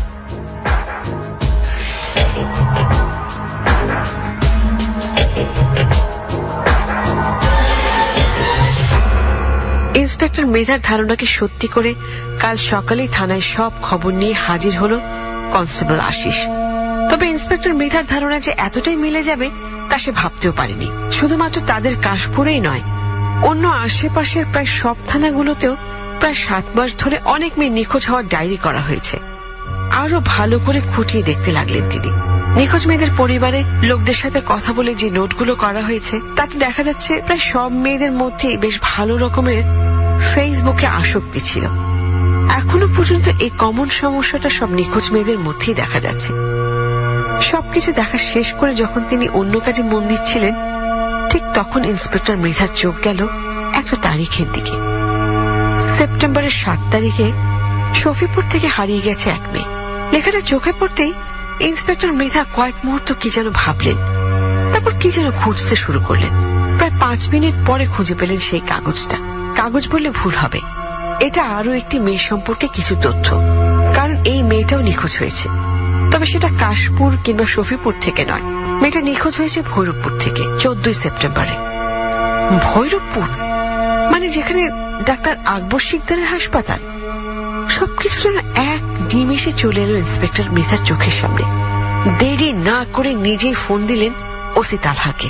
ইন্সপেক্টর মেধার ধারণাকে সত্যি করে কাল সকালেই থানায় সব খবর নিয়ে হাজির হল কনস্টেবল আশিস। তবে ইন্সপেক্টর মেধার ধারণা যে এতটাই মিলে যাবে তা সে ভাবতেও পারেনি। শুধুমাত্র তাদের কাশপুরেই নয়, অন্য আশেপাশের প্রায় সব থানাগুলোতেও প্রায় 7 মাস ধরে অনেক মেয়ে নিখোঁজ হওয়ার ডায়েরি করা হয়েছে। আরো ভালো করে খুঁটিয়ে দেখতে লাগলেন তিনি। নিখোঁজ মেয়েদের পরিবারের লোকদের সাথে কথা বলে যে নোটগুলো করা হয়েছে তাতে দেখা যাচ্ছে প্রায় সব মেয়েদের মধ্যেই বেশ ভালো রকমের ফেসবুকে আসক্তি ছিল। এখনো পর্যন্ত এই কমন সমস্যাটা সব নিখোঁজ মেয়েদের মধ্যেই দেখা যাচ্ছে। সবকিছু দেখা শেষ করে যখন তিনি অন্য কাজে মন দিচ্ছিলেন, ঠিক তখন ইন্সপেক্টর মৃধার চোখ গেল একটা তারিখের দিকে। সেপ্টেম্বরের 7 তারিখে শফিপুর থেকে হারিয়ে গেছে এক মেয়ে। লেখাটা চোখে পড়তেই ইন্সপেক্টর মৃধা কয়েক মুহূর্ত কি যেন ভাবলেন, তারপর কি যেন খুঁজতে শুরু করলেন। প্রায় 5 মিনিট পরে খুঁজে পেলেন সেই কাগজটা। কাগজ বললে ভুল হবে, এটা আরো একটি মেয়ে সম্পর্কে কিছু তথ্য, কারণ এই মেয়েটাও নিখোঁজ হয়েছে। তবে সেটা কাশপুর কিংবা শফিপুর থেকে নয়, মেয়েটা নিখোঁজ হয়েছে ভৈরবপুর থেকে 14 সেপ্টেম্বরে। ভৈরবপুর মানে যেখানে ডাক্তার আকবর শিকদারের হাসপাতাল। সবকিছু যেন এক নিমেষে চলে এলো ইন্সপেক্টর মৃধার চোখের সামনে। দেরি না করে নিজেই ফোন দিলেন ওসি তালহাকে।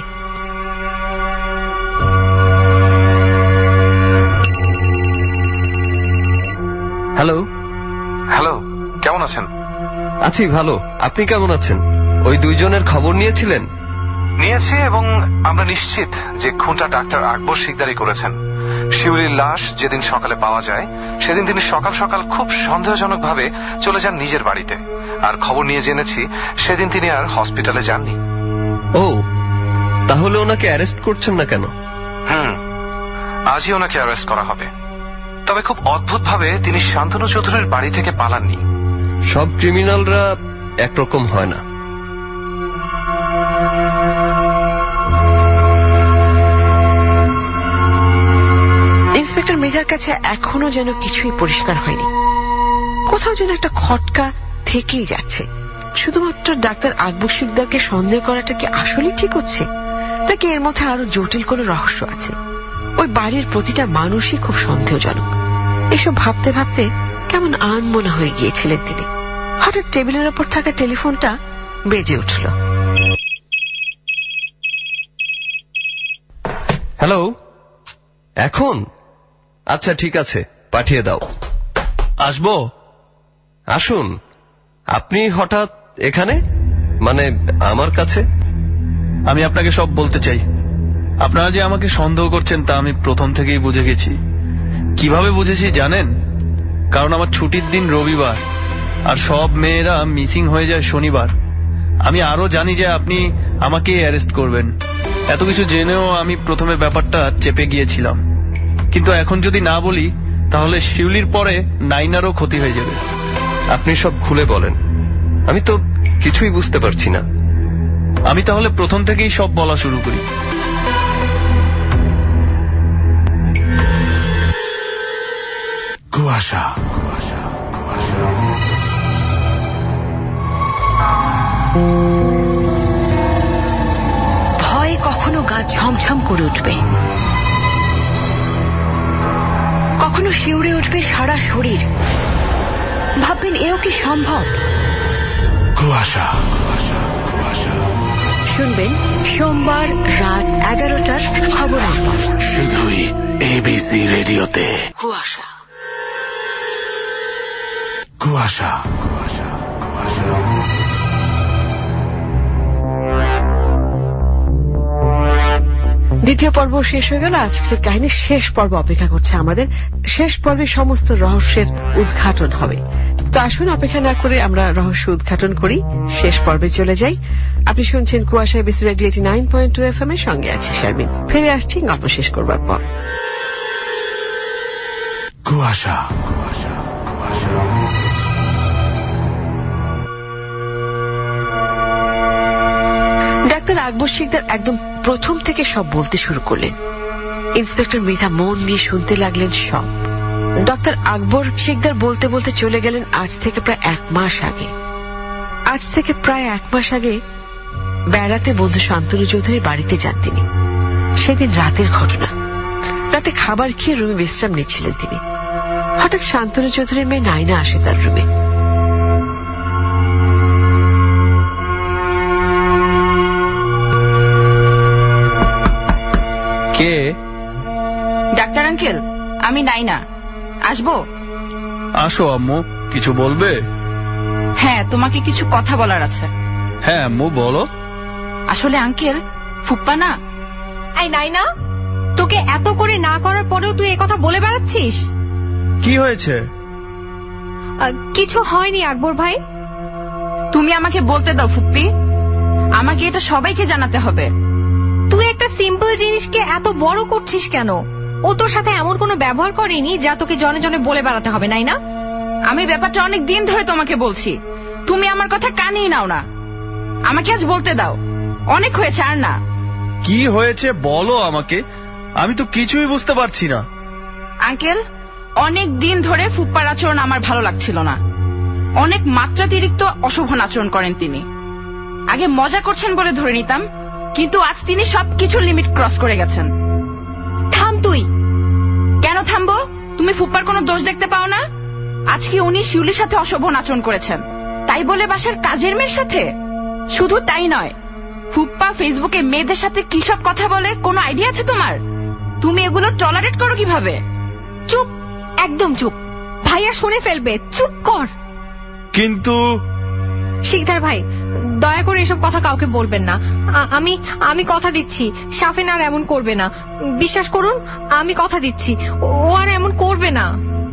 হ্যালো। হ্যালো, কেমন আছেন? আছি ভালো, আপনি কেমন আছেন? ওই 2 জনের খবর নিয়েছিলেন? নিয়েছি, এবং আমরা নিশ্চিত যে খুনটা ডাক্তার আকবর শিকদারই করেছেন। শিউলির লাশ যেদিন সকালে পাওয়া যায় সেদিন তিনি সকাল সকাল খুব সন্দেহজনকভাবে চলে যান নিজের বাড়িতে। আর খবর নিয়ে জেনেছি সেদিন তিনি আর হসপিটালে যাননি। ও, তাহলে ওনাকে অ্যারেস্ট করছেন না কেন? আজই ওনাকে অ্যারেস্ট করা হবে। তবে খুব অদ্ভুতভাবে তিনি শান্তনু চৌধুরীর বাড়ি থেকে পালাননি। সব ক্রিমিনালরা একরকম হয় না। ইন্সপেক্টর মৃধার কাছে এখনো যেন কিছুই পরিষ্কার হয়নি। কোথাও যেন একটা খটকা থেকেই যাচ্ছে। শুধুমাত্র ডাক্তার আকবর শিকদারকে সন্দেহ করাটা কি আসলে ঠিক হচ্ছে, নাকি এর মধ্যে আরো জটিল কোনো রহস্য আছে? ওই বাড়ির প্রতিটা মানুষই খুব সন্দেহজনক। এসব ভাবতে ভাবতে কেমন আনমনা হয়ে গিয়েছিলেন তিনি। হঠাৎ টেবিলের ওপর থাকা টেলিফোনটা বেজে উঠল। হ্যালো, এখন? আচ্ছা ঠিক আছে, পাঠিয়ে দাও। আসবো? আসুন। আপনি হঠাৎ এখানে, মানে আমার কাছে? আমি আপনাকে সব বলতে চাই। আপনারা যে আমাকে সন্দেহ করছেন তা আমি প্রথম থেকেই বুঝে গেছি। কিভাবে বুঝেছি জানেন? কারণ আমার ছুটির দিন রবিবার, আর সব মেয়েরা মিসিং হয়ে যায় শনিবার। আমি আরো জানি যে আপনি আমাকে অ্যারেস্ট করবেন। এত কিছু জেনেও আমি প্রথমে ব্যাপারটা চেপে গিয়েছিলাম, কিন্তু এখন যদি না বলি তাহলে শিউলির পরে নাইনারও ক্ষতি হয়ে যাবে। আপনি সব খুলে বলেন, আমি তো কিছুই বুঝতে পারছি না। আমি তাহলে প্রথম থেকেই সব বলা শুরু করি। কুয়াশা। ভয় কখনো গা ঝমঝম করে উঠবে, কখনো শিউরে উঠবে সারা শরীর। ভাববেন এও কি সম্ভব? কুয়াশা। শুনবেন সোমবার রাত 11টার খবরের পর, শুধুই এবিসি রেডিওতে। কুয়াশা। কুয়াশা। দ্বিতীয় পর্ব শেষ হয়ে গেল। আজকের কাহিনীর শেষ পর্ব অপেক্ষা করছে আমাদের। শেষ পর্বে সমস্ত রহস্যের উদ্ঘাটন হবে। তো আসুন অপেক্ষা না করে আমরা রহস্য উদ্ঘাটন করি, শেষ পর্বে চলে যাই। আপনি শুনছেন কুয়াশা, এবিসি রেডিও 89.2 FM এর সঙ্গে আছি শারমিন। ফিরে আসছি গল্প শেষ করবার পর। কুয়াশা। ডাক্তার আকবর শিকদার একদম প্রথম থেকে সব বলতে শুরু করলেন। ইন্সপেক্টর মৃধা মন দিয়ে শুনতে লাগলেন সব। ডক্টর আকবর শিকদার বলতে বলতে চলে গেলেন আজ থেকে প্রায় 1 মাস আগে। আজ থেকে প্রায় 1 মাস আগে বেড়াতে বন্ধু শান্তনু চৌধুরীর বাড়িতে যান তিনি। সেদিন রাতের ঘটনা। রাতে খাবার খেয়ে রুমে বিশ্রাম নিচ্ছিলেন তিনি। হঠাৎ শান্তনু চৌধুরীর মেয়ে নাইনা আসে তার রুমে। কে? ডাক্তার আঙ্কেল, আমি নাইনা। আসবো? আসো আম্মু, কিছু বলবে? হ্যাঁ, তোমাকে কিছু কথা বলার আছে। হ্যাঁ আম্মু, বলো। আসলে আঙ্কেল, ফুপ্পা না। এই নাইনা, তোকে এত করে না করার পরেও তুই একথা বলে বেড়াচ্ছিস? কি হয়েছে? কিছু হয়নি আকবর ভাই। তুমি আমাকে বলতে দাও ফুপ্পি, আমাকে এটা সবাইকে জানাতে হবে। তুই একটা সিম্পল জিনিসকে এত বড় করছিস কেন? ও তোর সাথে এমন কোনো ব্যবহার করেনি যা তোকে জনে জনে বলে বেড়াতে হবে, নাই না? আমি ব্যাপারটা অনেক দিন ধরে তোমাকে বলছি, তুমি আমার কথা কানেই নাও না। আমাকে আজ বলতে দাও, অনেক হয়েছে আর না। কি হয়েছে বলো আমাকে, আমি তো কিছুই বুঝতে পারছি না। আঙ্কেল, অনেক দিন ধরে ফুপ্পার আচরণ আমার ভালো লাগছিল না। অনেক মাত্রাতিরিক্ত অশোভন আচরণ করেন তিনি। আগে মজা করছেন বলে ধরে নিতাম, কিন্তু আজ তিনি সবকিছুর লিমিট ক্রস করে গেছেন। থাম তুই। কেন থামবো? তুমি ফুপ্পার কোনো দোষ দেখতে পাও না? আজকে উনি শিউলির সাথে অশোভন আচরণ করেছেন, তাই বলে বাসার কাজের মেয়ের সাথে? শুধু তাই নয়, ফুপ্পা ফেসবুকে মেয়েদের সাথে কি সব কথা বলে, কোনো আইডিয়া আছে তোমার? তুমি এগুলো টলারেট করো কিভাবে? চুপ, একদম চুপ। ভাইয়া শুনে ফেলবে, চুপ কর। কিন্তু শিকদার ভাই, দয়া করে এসব কথা কাউকে বলবেন না। আমি কথা দিচ্ছি শাফিন আর এমন করবে না। বিশ্বাস করুন, আমি কথা দিচ্ছি ও আর এমন করবে না।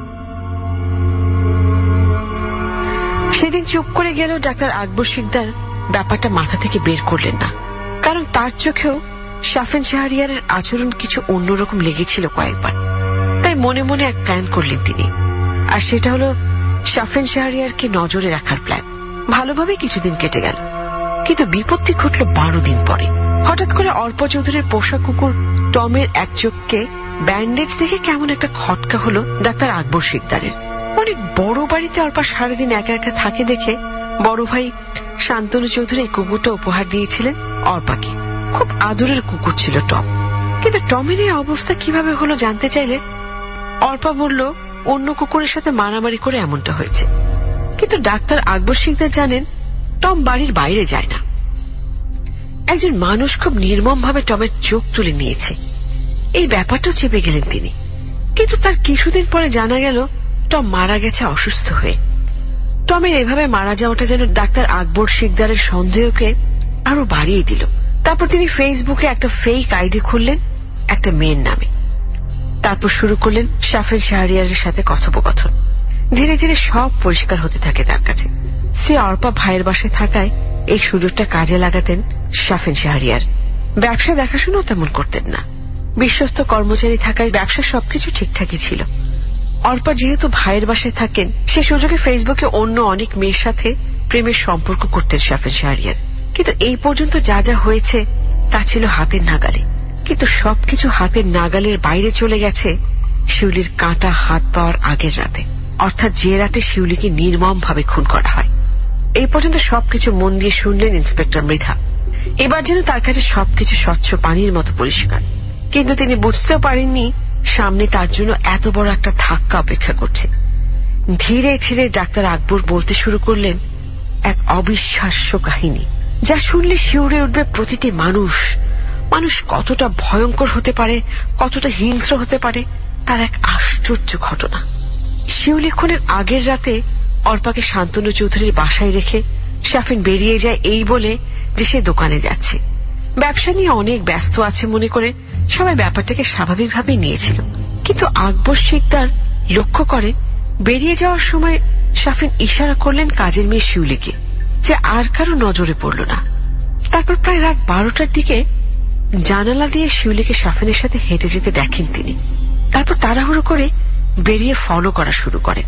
সেদিন চুপ করে গেল ডাক্তার আকবর শিকদার ব্যাপারটা মাথা থেকে বের করলেন না, কারণ তার চোখেও শাফিন শাহরিয়ারের আচরণ কিছু অন্যরকম লেগেছিল কয়েকবার। তাই মনে মনে এক প্ল্যান করলেন তিনি, আর সেটা হলো শাফিন শাহরিয়ারকে নজরে রাখার প্ল্যান। ভালোভাবে কিছুদিন কেটে গেল, কিন্তু বিপত্তি ঘটল 12 দিন পরে। হঠাৎ করে অর্পা চৌধুরীর পোষা কুকুর টমের এক চোখকে ব্যান্ডেজ দেখে কেমন একটা খটকা হলো ডাক্তার আকবর শিকদারের। অনেক বড় বাড়িতে অর্পা সারাদিন একা একা থাকে দেখে বড় ভাই শান্তনু চৌধুরী এই কুকুরটা উপহার দিয়েছিলেন অর্পাকে। খুব আদরের কুকুর ছিল টম, কিন্তু টমের এই অবস্থা কিভাবে হলো জানতে চাইলে অর্পা বলল অন্য কুকুরের সাথে মারামারি করে এমনটা হয়েছে। কিন্তু ডাক্তার আকবর শিকদার জানেন টম বাড়ির বাইরে যায় না। একজন মানুষ খুব নির্মম ভাবে টমের চোখ তুলে নিয়েছে, এই ব্যাপারটাও চেপে গেলেন তিনি। কিন্তু তার কিছুদিন পরে জানা গেল টম মারা গেছে অসুস্থ হয়ে। টমের এভাবে মারা যাওয়াটা যেন ডাক্তার আকবর শিকদারের সন্দেহকে আরো বাড়িয়ে দিল। তারপর তিনি ফেসবুকে একটা ফেক আইডি খুললেন একটা মেয়ের নামে। তারপর শুরু করলেন শাফিন শাহরিয়ারের সাথে কথোপকথন। ধীরে ধীরে সব পরিষ্কার হতে থাকে তার কাছে। সে অর্পা ভাইয়ের বাসায় থাকায় এই সুযোগটা কাজে লাগাতেন শাফিন শাহরিয়ার। ব্যবসা দেখাশোনাও তেমন করতেন না, বিশ্বস্ত কর্মচারী থাকায় ব্যবসার সবকিছু ঠিকঠাকই ছিল। অর্পা যেহেতু ভাইয়ের বাসায় থাকেন, সে সুযোগে ফেসবুকে অন্য অনেক মেয়ের সাথে প্রেমের সম্পর্ক করতেন শাফিন শাহরিয়ার। কিন্তু এই পর্যন্ত যা যা হয়েছে তা ছিল হাতের নাগালে। কিন্তু সবকিছু হাতের নাগালের বাইরে চলে গেছে শিউলির কাঁটা হাত পাওয়ার আগের রাতে, অর্থাৎ যে রাতে শিউলিকে নির্মম ভাবে খুন করা হয়। এই পর্যন্ত সবকিছু মন দিয়ে শুনলেন ইন্সপেক্টর মৃধা। এবার যেন তার কাছে সবকিছু স্বচ্ছ পানির মতো পরিষ্কার। কিন্তু তিনি বুঝতেও পারেননি সামনে তার জন্য এত বড় একটা ধাক্কা অপেক্ষা করছে। ধীরে ধীরে ডাক্তার আকবর বলতে শুরু করলেন এক অবিশ্বাস্য কাহিনী, যা শুনলে শিউরে উঠবে প্রতিটি মানুষ। মানুষ কতটা ভয়ঙ্কর হতে পারে, কতটা হিংস্র হতে পারে, তার এক আশ্চর্য ঘটনা। শিউলি খুনের আগের রাতে অর্পাকে শান্তনু চৌধুরীর বাসায় রেখে শাফিন বেরিয়ে যায় এই বলে যে সে দোকানে যাচ্ছে। ব্যবসা নিয়ে অনেক ব্যস্ত আছে মনে করে সবাই ব্যাপারটাকে স্বাভাবিকভাবেই নিয়েছিল। কিন্তু আকবর শিকদার লক্ষ্য করে বেরিয়ে যাওয়ার সময় শাফিন ইশারা করলেন কাজের মেয়ে শিউলিকে, যে আর কারো নজরে পড়ল না। তারপর প্রায় রাত 12টার দিকে জানালা দিয়ে শিউলিকে শাফিনের সাথে হেঁটে যেতে দেখেন তিনি। তারপর তাড়াহুড়ো করে বেরিয়ে ফলো করা শুরু করেন।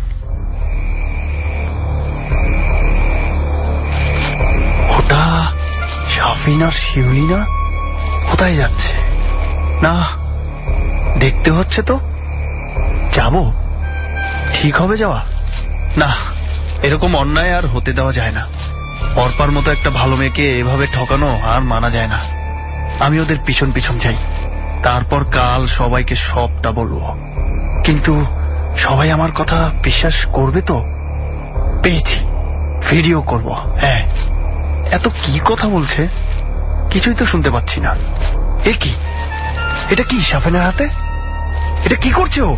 ওটা শাফিন আর শিউলি না? কোথায় যাচ্ছে? না, দেখতে হচ্ছে তো। যাব? ঠিক হবে যাওয়া? না, এরকম অন্যায় আর হতে দেওয়া যায় না। অর্পার মতো একটা ভালো মেয়েকে এভাবে ঠকানো আর মানা যায় না। আমি ওদের পিছন পিছন যাই, তারপর কাল সবাইকে সবটা বলবো। কিন্তু সবাই আমার কথা বিশ্বাস করবে তো? পেয়েছি, ভিডিও করব। হ্যাঁ। এত কি কথা বলছে, কিছুই তো শুনতে পাচ্ছি না। এ কি? এটা কি শাফিনের হাতে? এটা কি করছে ও?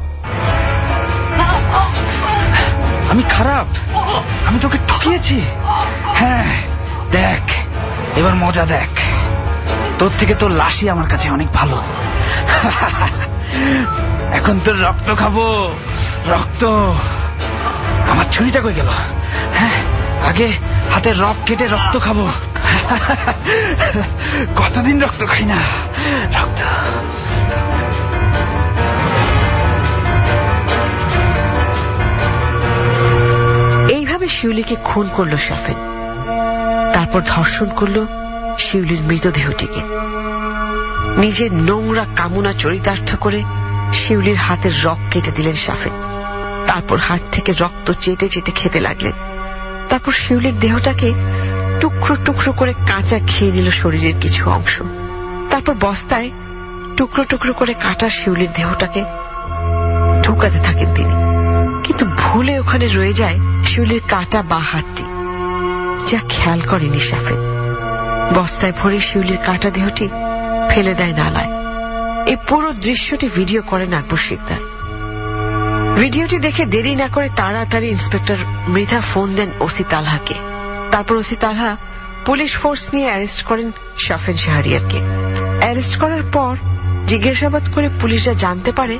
আমি খারাপ, আমি তোকে ঠকিয়েছি। হ্যাঁ, দেখ এবার মজা দেখ। তোর থেকে তোর লাশই আমার কাছে অনেক ভালো। এখন তোর রক্ত খাবো, রক্ত। আমার ছুরিটা কই গেল? হ্যাঁ, আগে হাতের রক কেটে রক্ত খাবো। কতদিন রক্ত খাই না। রক্ত। এইভাবে শিউলিকে খুন করল শাফিন। তারপর ধর্ষণ করল শিউলির মৃতদেহটিকে। নিজের নোংরা কামনা চরিতার্থ করে শিউলির হাতের রক কেটে দিলেন শাফিন। তারপর হাত থেকে রক্ত চেটে চেটে খেতে লাগলেন। তারপর শিউলির দেহটাকে টুকরো টুকরো করে কাঁচা খেয়ে নিল শরীরের কিছু অংশ। তারপর বস্তায় টুকরো টুকরো করে কাটা শিউলির দেহটাকে ঢুকাতে থাকেন তিনি। কিন্তু ভুলে ওখানে রয়ে যায় শিউলির কাটা বা হাতটি, যা খেয়াল করেনি শাফিন। বস্তায় ভরে শিউলির কাটা দেহটি ফেলে দেয় নালায়। এই পুরো দৃশ্যটি ভিডিও করেন আকবর শিকদার। ভিডিওটি দেখে দেরি না করে তাড়াতাড়ি ইন্সপেক্টর মৃধা ফোন দেন ওসি তালহাকে। তারপর ওসি তালহা পুলিশ ফোর্স নিয়ে অ্যারেস্ট করেন শাফিন শাহরিয়ারকে। অ্যারেস্ট করার পর জিজ্ঞাসাবাদ করে পুলিশরা জানতে পারে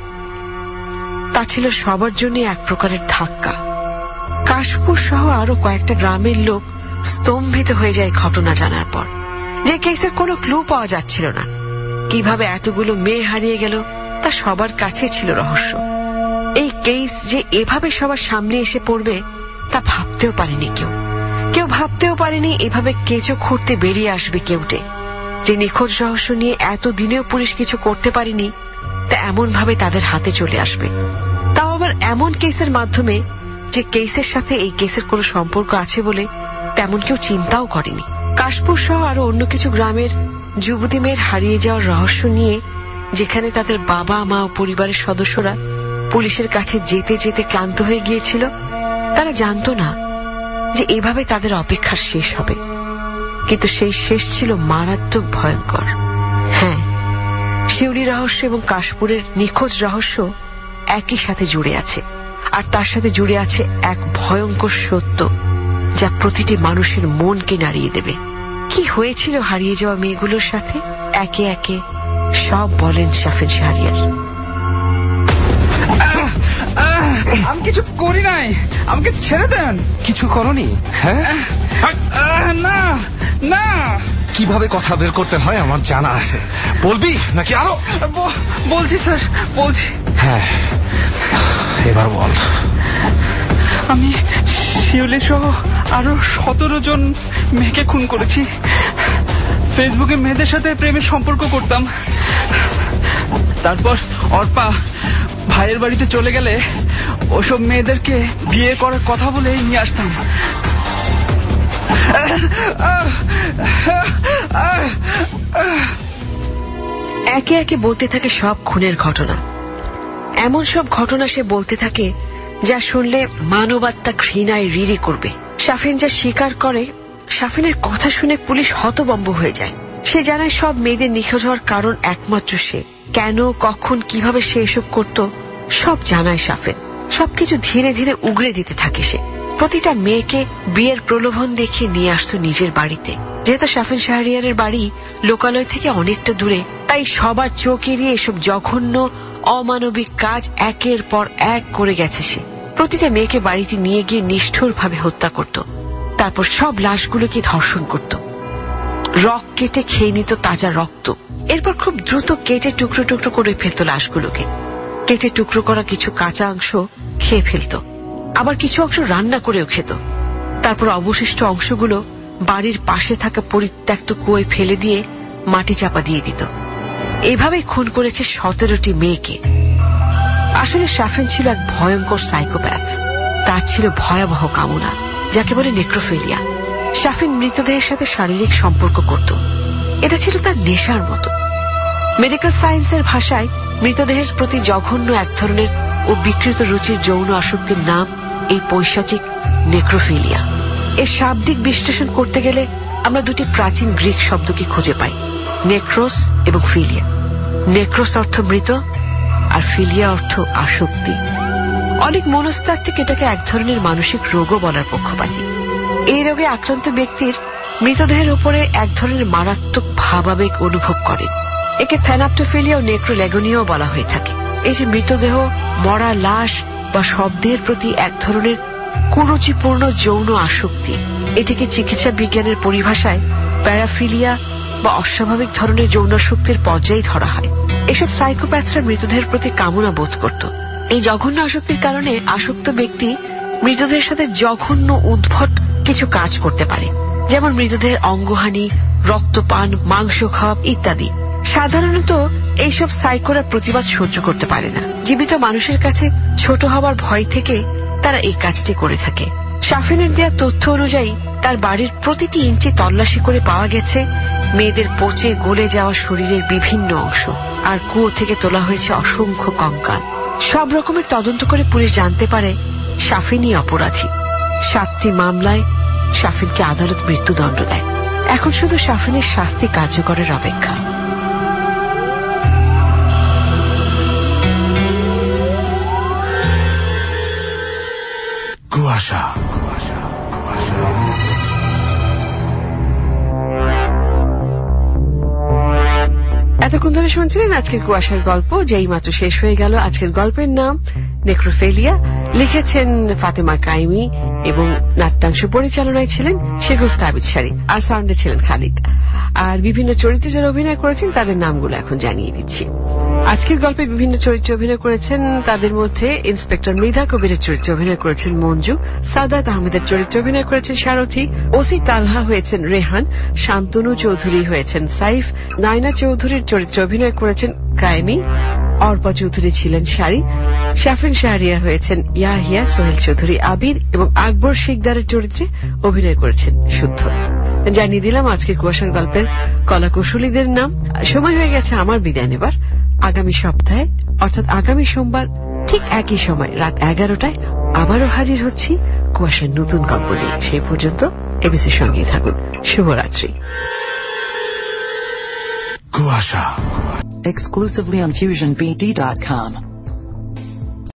তা ছিল সবার জন্য এক প্রকারের ধাক্কা। কাশপুর সহ আরো কয়েকটা গ্রামের লোক স্তম্ভিত হয়ে যায় ঘটনা জানার পর। যে কেসের কোনো ক্লু পাওয়া যাচ্ছিল না, কিভাবে এতগুলো মেয়ে হারিয়ে গেল তা সবার কাছে ছিল রহস্য। এই কেস যে এভাবে সবার সামনে এসে পড়বে তা ভাবতেও পারেনি কেউ। কেউ ভাবতেও পারেনি এভাবে কেঁচো খুঁড়তে বেরিয়ে আসবে কেউটে। যে নিখোঁজ রহস্য নিয়ে এতদিনেও পুলিশ কিছু করতে পারেনি তা এমন ভাবে তাদের হাতে চলে আসবে, তাও আবার এমন কেসের মাধ্যমে যে কেসের সাথে এই কেসের কোনো সম্পর্ক আছে বলে তেমন কেউ চিন্তাও করেনি। কাশপুর সহ আরো অন্য কিছু গ্রামের যুবতী মেয়ের হারিয়ে যাওয়ার রহস্য নিয়ে যেখানে তাদের বাবা মা ও পরিবারের সদস্যরা পুলিশের কাছে যেতে যেতে ক্লান্ত হয়ে গিয়েছিল, তারা জানতো না যে এভাবে তাদের অপেক্ষা শেষ হবে। কিন্তু সেই শেষ ছিল মারাত্মক ভয়ঙ্কর। হ্যাঁ, শিউলি রহস্য এবং কাশপুরের নিখোঁজ রহস্য একই সাথে জুড়ে আছে, আর তার সাথে জুড়ে আছে এক ভয়ঙ্কর সত্য যা প্রতিটি মানুষের মনকে নাড়িয়ে দেবে। কি হয়েছিল হারিয়ে যাওয়া মেয়েগুলোর সাথে একে একে সব বলেন শাফিন শাহরিয়ার। আমি কিছু করি নাই, আমাকে ছেড়ে দেন। কিছু করনি? হ্যাঁ, না না। কিভাবে কথা বের করতে হয় আমার জানা আছে, বলবি নাকি আরো? বলছি স্যার, বলছি। হ্যাঁ, এবার বল। আমি শিউলি সহ আরো 17 জন মেয়েকে খুন করেছি। ফেসবুকে মেয়েদের সাথে প্রেমের সম্পর্ক করতাম। তারপর অর্পা ভাইয়ের বাড়িতে চলে গেলে ওসব মেয়েদেরকে বিয়ে করার কথা বলে নিয়ে আসতাম। একে একে বলতে থাকে সব খুনের ঘটনা। এমন সব ঘটনা সে বলতে থাকে যা শুনলে মানবাত্মা ঘৃণায় রিরি করবে। শাফিন যা স্বীকার করে, শাফিনের কথা শুনে পুলিশ হতভম্ব হয়ে যায়। সে জানায় সব মেয়েদের নিখোঁজ হওয়ার কারণ একমাত্র সে। কেন, কখন, কিভাবে সে এসব করত সব জানায় শাফিন। সবকিছু ধীরে ধীরে উগড়ে দিতে থাকে সে। প্রতিটা মেয়েকে বিয়ের প্রলোভন দেখিয়ে নিয়ে আসতো নিজের বাড়িতে। যেহেতু শাফিন শাহরিয়ারের বাড়ি লোকালয় থেকে অনেকটা দূরে, তাই সবার চোখ এড়িয়ে এসব জঘন্য অমানবিক কাজ একের পর এক করে গেছে সে। প্রতিটা মেয়েকে বাড়িতে নিয়ে গিয়ে নিষ্ঠুরভাবে হত্যা করত। তারপর সব লাশগুলোকে ধর্ষণ করত, রক কেটে খেয়ে নিত তাজা রক্ত। এরপর খুব দ্রুত কেটে টুকরো টুকরো করে ফেলত লাশগুলোকে। কেটে টুকরো করা কিছু কাঁচা অংশ খেয়ে ফেলত, আবার কিছু অংশ রান্না করেও খেত। তারপর অবশিষ্ট অংশগুলো বাড়ির পাশে থাকা পরিত্যক্ত কুয়োয় ফেলে দিয়ে মাটি চাপা দিয়ে দিত। এভাবেই খুন করেছে 17টি মেয়েকে। আসলে শাফিন ছিল এক ভয়ঙ্কর সাইকোপ্যাথ। তার ছিল ভয়াবহ কামনা, যাকে বলে নেক্রোফিলিয়া। শাফিন মৃতদেহের সাথে শারীরিক সম্পর্ক করত। এটা ছিল তার নেশার মতো। মেডিকেল সায়েন্সের ভাষায় মৃতদেহের প্রতি জঘন্য এক ধরনের ও বিকৃত রুচির যৌন আসক্তির নাম এই পৈশাচিক নেক্রোফিলিয়া। এর শাব্দিক বিশ্লেষণ করতে গেলে আমরা দুটি প্রাচীন গ্রিক শব্দকে খুঁজে পাই, নেক্রোস এবং ফিলিয়া। নেক্রোস অর্থ মৃত আর ফিলিয়া অর্থ আসক্তি। অনেক মনস্তাত্ত্বিক এটাকে এক ধরনের মানসিক রোগও বলার পক্ষপাতী। এই রোগে আক্রান্ত ব্যক্তির মৃতদেহের উপরে এক ধরনের মারাত্মক ভাবাবেগ অনুভব করে। একে থ্যানাপ্টোফিলিয়া ও নেক্রোলেগনিয়াও বলা হয়ে থাকে। এই যে মৃতদেহ, মরা লাশ বা শব্দের প্রতি এক ধরনের কুরুচিপূর্ণ যৌন আসক্তি, এটিকে চিকিৎসা বিজ্ঞানের পরিভাষায় প্যারাফিলিয়া বা অস্বাভাবিক ধরনের যৌনাসক্তির পর্যায়ে ধরা হয়। এসব সাইকোপ্যাথরা মৃতদেহের প্রতি কামনা বোধ করত। এই জঘন্য আসক্তির কারণে আসক্ত ব্যক্তি মৃতদেহের সাথে জঘন্য উদ্ভট কিছু কাজ করতে পারে, যেমন মৃতদেহের অঙ্গহানি, রক্তপান, মাংস খাওয়া ইত্যাদি। সাধারণত এইসব সাইকোরা প্রতিবাদ সহ্য করতে পারে না। জীবিত মানুষের কাছে ছোট হওয়ার ভয় থেকে তারা এই কাজটি করে থাকে। শাফিনের দেওয়া তথ্য অনুযায়ী তার বাড়ির প্রতিটি ইঞ্চি তল্লাশি করে পাওয়া গেছে মেয়েদের পচে গলে যাওয়া শরীরের বিভিন্ন অংশ, আর কুয়ো থেকে তোলা হয়েছে অসংখ্য কঙ্কাল। সব রকমের তদন্ত করে পুলিশ জানতে পারে শাফিনই অপরাধী। 7টি মামলায় শাফিনকে আদালত মৃত্যুদণ্ড দেয়। এখন শুধু শাফিনের শাস্তি কার্যকরের অপেক্ষা। কুয়াশা। এতক্ষণ ধরে শুনছিলেন আজকের কুয়াশার গল্প, যেই মাত্র শেষ হয়ে গেল। আজকের গল্পের নাম নেক্রোফেলিয়া, লিখেছেন ফাতেমা কাইমি এবং নাট্যাংশ পরিচালনায় ছিলেন শেগুফতা আবিদ শারী, আর সাউন্ডে ছিলেন খালিদ। আর বিভিন্ন চরিত্রে যারা অভিনয় করেছেন তাদের নামগুলো এখন জানিয়ে দিচ্ছি। আজকের গল্পে বিভিন্ন চরিত্রে অভিনয় করেছেন, তাদের মধ্যে ইন্সপেক্টর মৃধা কবিরের চরিত্রে অভিনয় করেছেন মঞ্জু, সাদাত আহমেদের চরিত্রে অভিনয় করেছেন সারথী, ওসি তালহা হয়েছেন রেহান, শান্তনু চৌধুরী হয়েছেন সাইফ, নাইনা চৌধুরীর চরিত্রে অভিনয় করেছেন কায়েমি, অর্পা চৌধুরী ছিলেন শারী, শাফিন শাহরিয়ার হয়েছেন ইয়াহিয়া, সোহেল চৌধুরী আবির এবং আকবর শিকদারের চরিত্রে অভিনয় করেছেন শুদ্ধ। জানিয়ে দিলাম আজকের কুয়াশার গল্পের কলাকুশলীদের নাম। সময় হয়ে গেছে আমার বিদায় নেবার। আগামী সপ্তাহে অর্থাৎ আগামী সোমবার ঠিক একই সময় রাত 11টায় আবারও হাজির হচ্ছি কুয়াশার নতুন গল্প নিয়ে। সেই পর্যন্ত এবিসির সঙ্গেই থাকুন। শুভরাত্রি। কুয়াশা। Exclusively on FusionBD.com.